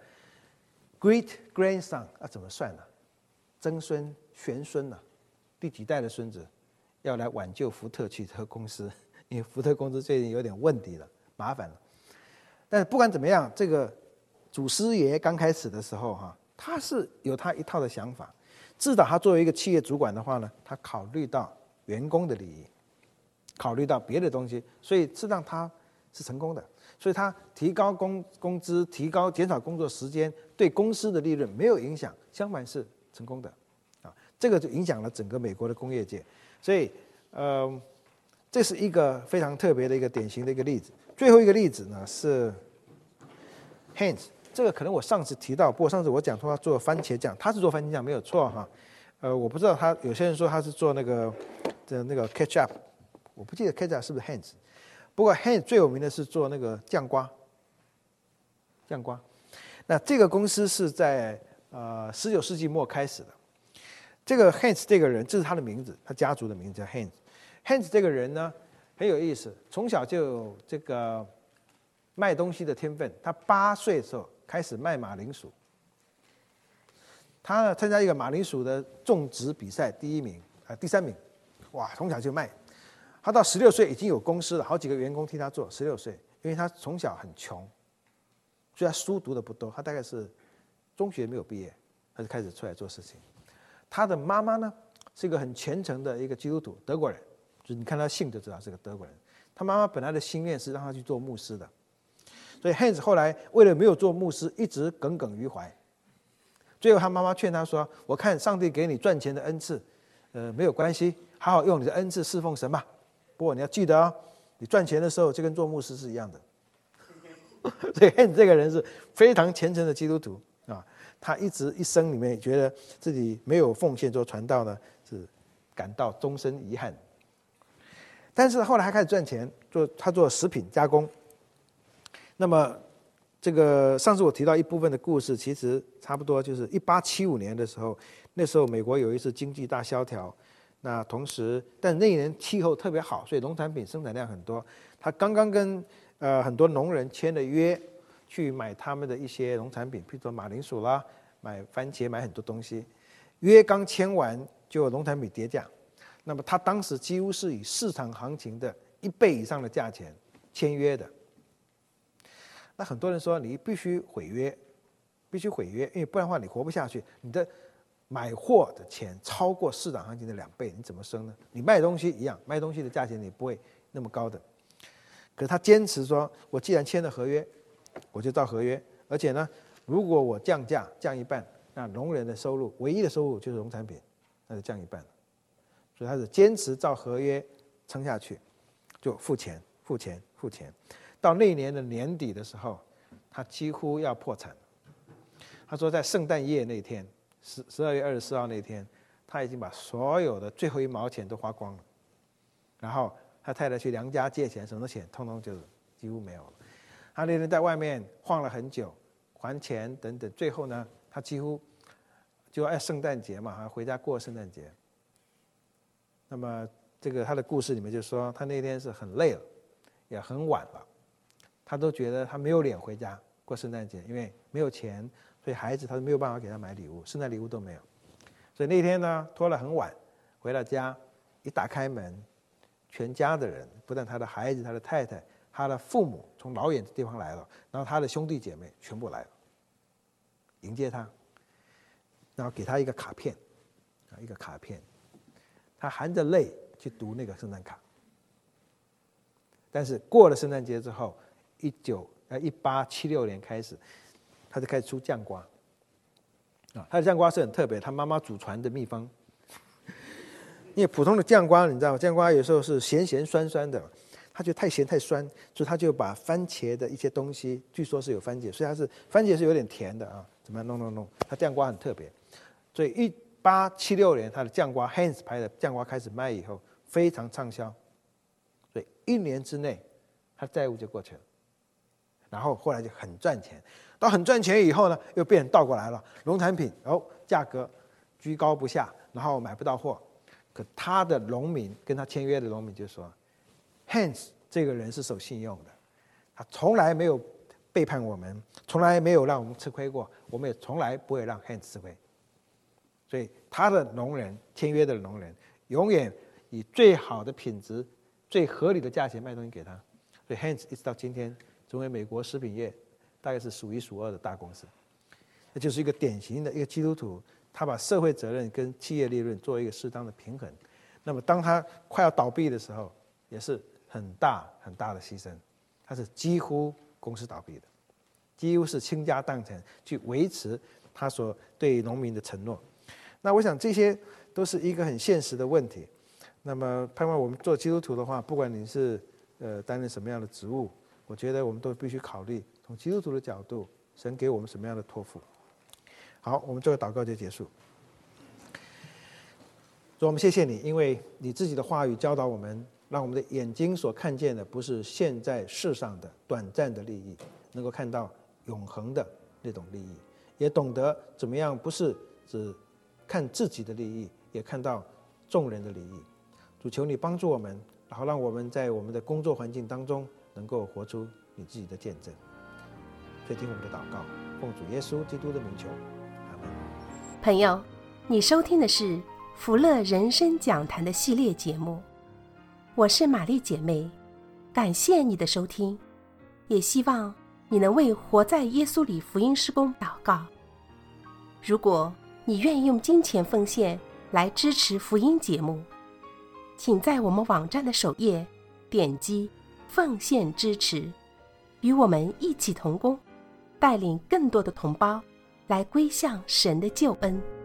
Great Grandson 怎么算呢？曾孙、玄孙第几代的孙子要来挽救福特汽车公司，因为福特公司最近有点问题了，麻烦了。但是不管怎么样，这个祖师爷刚开始的时候他是有他一套的想法，至少他作为一个企业主管的话呢，他考虑到员工的利益，考虑到别的东西，所以是让他是成功的。所以他提高工资，减少工作时间，对公司的利润没有影响，相反是成功的这个就影响了整个美国的工业界。所以这是一个非常特别的一个典型的一个例子。最后一个例子呢是 Heinz， 这个可能我上次提到，不过上次我讲说他做番茄酱，他是做番茄酱没有错我不知道他，有些人说他是做那个 ketchup， 我不记得 ketchup 是不是 Heinz， 不过 Heinz 最有名的是做那个酱瓜。那这个公司是在19世纪末开始的。这个 Heinz 这个人，这是他的名字，他家族的名字叫 Heinz。Heinz 这个人呢很有意思，从小就有这个卖东西的天分。他8岁的时候开始卖马铃薯。他呢参加一个马铃薯的种植比赛，第3名，哇，从小就卖。他到16岁已经有公司了，好几个员工替他做。16岁，因为他从小很穷，所以他书读的不多，他大概是中学没有毕业， 他就开始出来做事情。他的妈妈呢是一个很虔诚的一个基督徒，德国人，就是你看他姓就知道是个德国人。他妈妈本来的心愿是让他去做牧师的，所以 Hans 后来为了没有做牧师，一直耿耿于怀。最后他妈妈劝他说：“我看上帝给你赚钱的恩赐，没有关系，好好用你的恩赐侍奉神吧。不过你要记得哦，你赚钱的时候就跟做牧师是一样的。”所以 Hans 这个人是非常虔诚的基督徒啊，他一生里面觉得自己没有奉献做传道呢，是感到终身遗憾。但是后来他开始赚钱，他做食品加工。那么这个上次我提到一部分的故事，其实差不多就是1875年的时候，那时候美国有一次经济大萧条，那同时但那一年气候特别好，所以农产品生产量很多。他刚刚跟很多农人签了约，去买他们的一些农产品，譬如说马铃薯啦、买番茄、买很多东西。约刚签完，就农产品跌价。那么他当时几乎是以市场行情的1倍以上的价钱签约的。那很多人说你必须毁约，因为不然的话你活不下去。你的买货的钱超过市场行情的2倍，你怎么生呢？你卖东西一样，卖东西的价钱你不会那么高的。可是他坚持说，我既然签了合约，我就照合约。而且呢，如果我降价降一半，那农人的收入唯一的收入就是农产品，那就降一半了。所以他是坚持照合约撑下去，就付钱。到那一年的年底的时候，他几乎要破产。他说在圣诞夜那天，12月24号那天，他已经把所有的最后1毛钱都花光了。然后他太太去娘家借钱，什么钱通通就几乎没有了。他那天在外面晃了很久，还钱等等，最后呢，他几乎就要圣诞节嘛，回家过圣诞节。那么这个他的故事里面就说，他那天是很累了，也很晚了，他都觉得他没有脸回家过圣诞节，因为没有钱，所以孩子他都没有办法给他买礼物，圣诞礼物都没有。所以那天呢，拖了很晚，回到家，一打开门，全家的人，不但他的孩子、他的太太、他的父母从老远的地方来了，然后他的兄弟姐妹全部来了，迎接他，然后给他一个卡片，他含着泪去读那个圣诞卡。但是过了圣诞节之后，1876年开始，他就开始出酱瓜。他的酱瓜是很特别，他妈妈祖传的秘方。因为普通的酱瓜，你知道吗？酱瓜有时候是咸咸酸酸的，他觉得太咸太酸，所以他就把番茄的一些东西，据说是有番茄，所以番茄是有点甜的啊，怎么样弄？他酱瓜很特别，所以1876年他的酱瓜 Hans 牌的酱瓜开始卖以后，非常畅销，所以1年之内他债务就过去了，然后后来就很赚钱。到很赚钱以后呢，又变成倒过来了，农产品价格居高不下，然后买不到货。可他的农民跟他签约的农民就说 ，Hans 这个人是守信用的，他从来没有背叛我们，从来没有让我们吃亏过，我们也从来不会让 Hans 吃亏。所以他的农人签约的农人，永远以最好的品质、最合理的价钱卖东西给他。所以 Hans 一直到今天成为美国食品业大概是数1数2的大公司。这就是一个典型的一个基督徒。他把社会责任跟企业利润做一个适当的平衡，那么当他快要倒闭的时候，也是很大的牺牲。他是几乎公司倒闭的，几乎是倾家荡产去维持他所对农民的承诺。那我想这些都是一个很现实的问题。那么盼望我们做基督徒的话，不管你是担任什么样的职务，我觉得我们都必须考虑从基督徒的角度，神给我们什么样的托付。好，我们这个祷告就结束。主，我们谢谢你，因为你自己的话语教导我们，让我们的眼睛所看见的不是现在世上的短暂的利益，能够看到永恒的那种利益，也懂得怎么样不是只看自己的利益，也看到众人的利益。主，求你帮助我们，然后让我们在我们的工作环境当中能够活出你自己的见证。垂听我们的祷告，奉主耶稣基督的名求。 朋友，你收听的是福乐人生讲坛的系列节目，我是玛丽姐妹，感谢你的收听，也希望你能为活在耶稣里福音事工祷告。如果你愿意用金钱奉献来支持福音节目，请在我们网站的首页点击奉献支持，与我们一起同工，带领更多的同胞来归向神的救恩。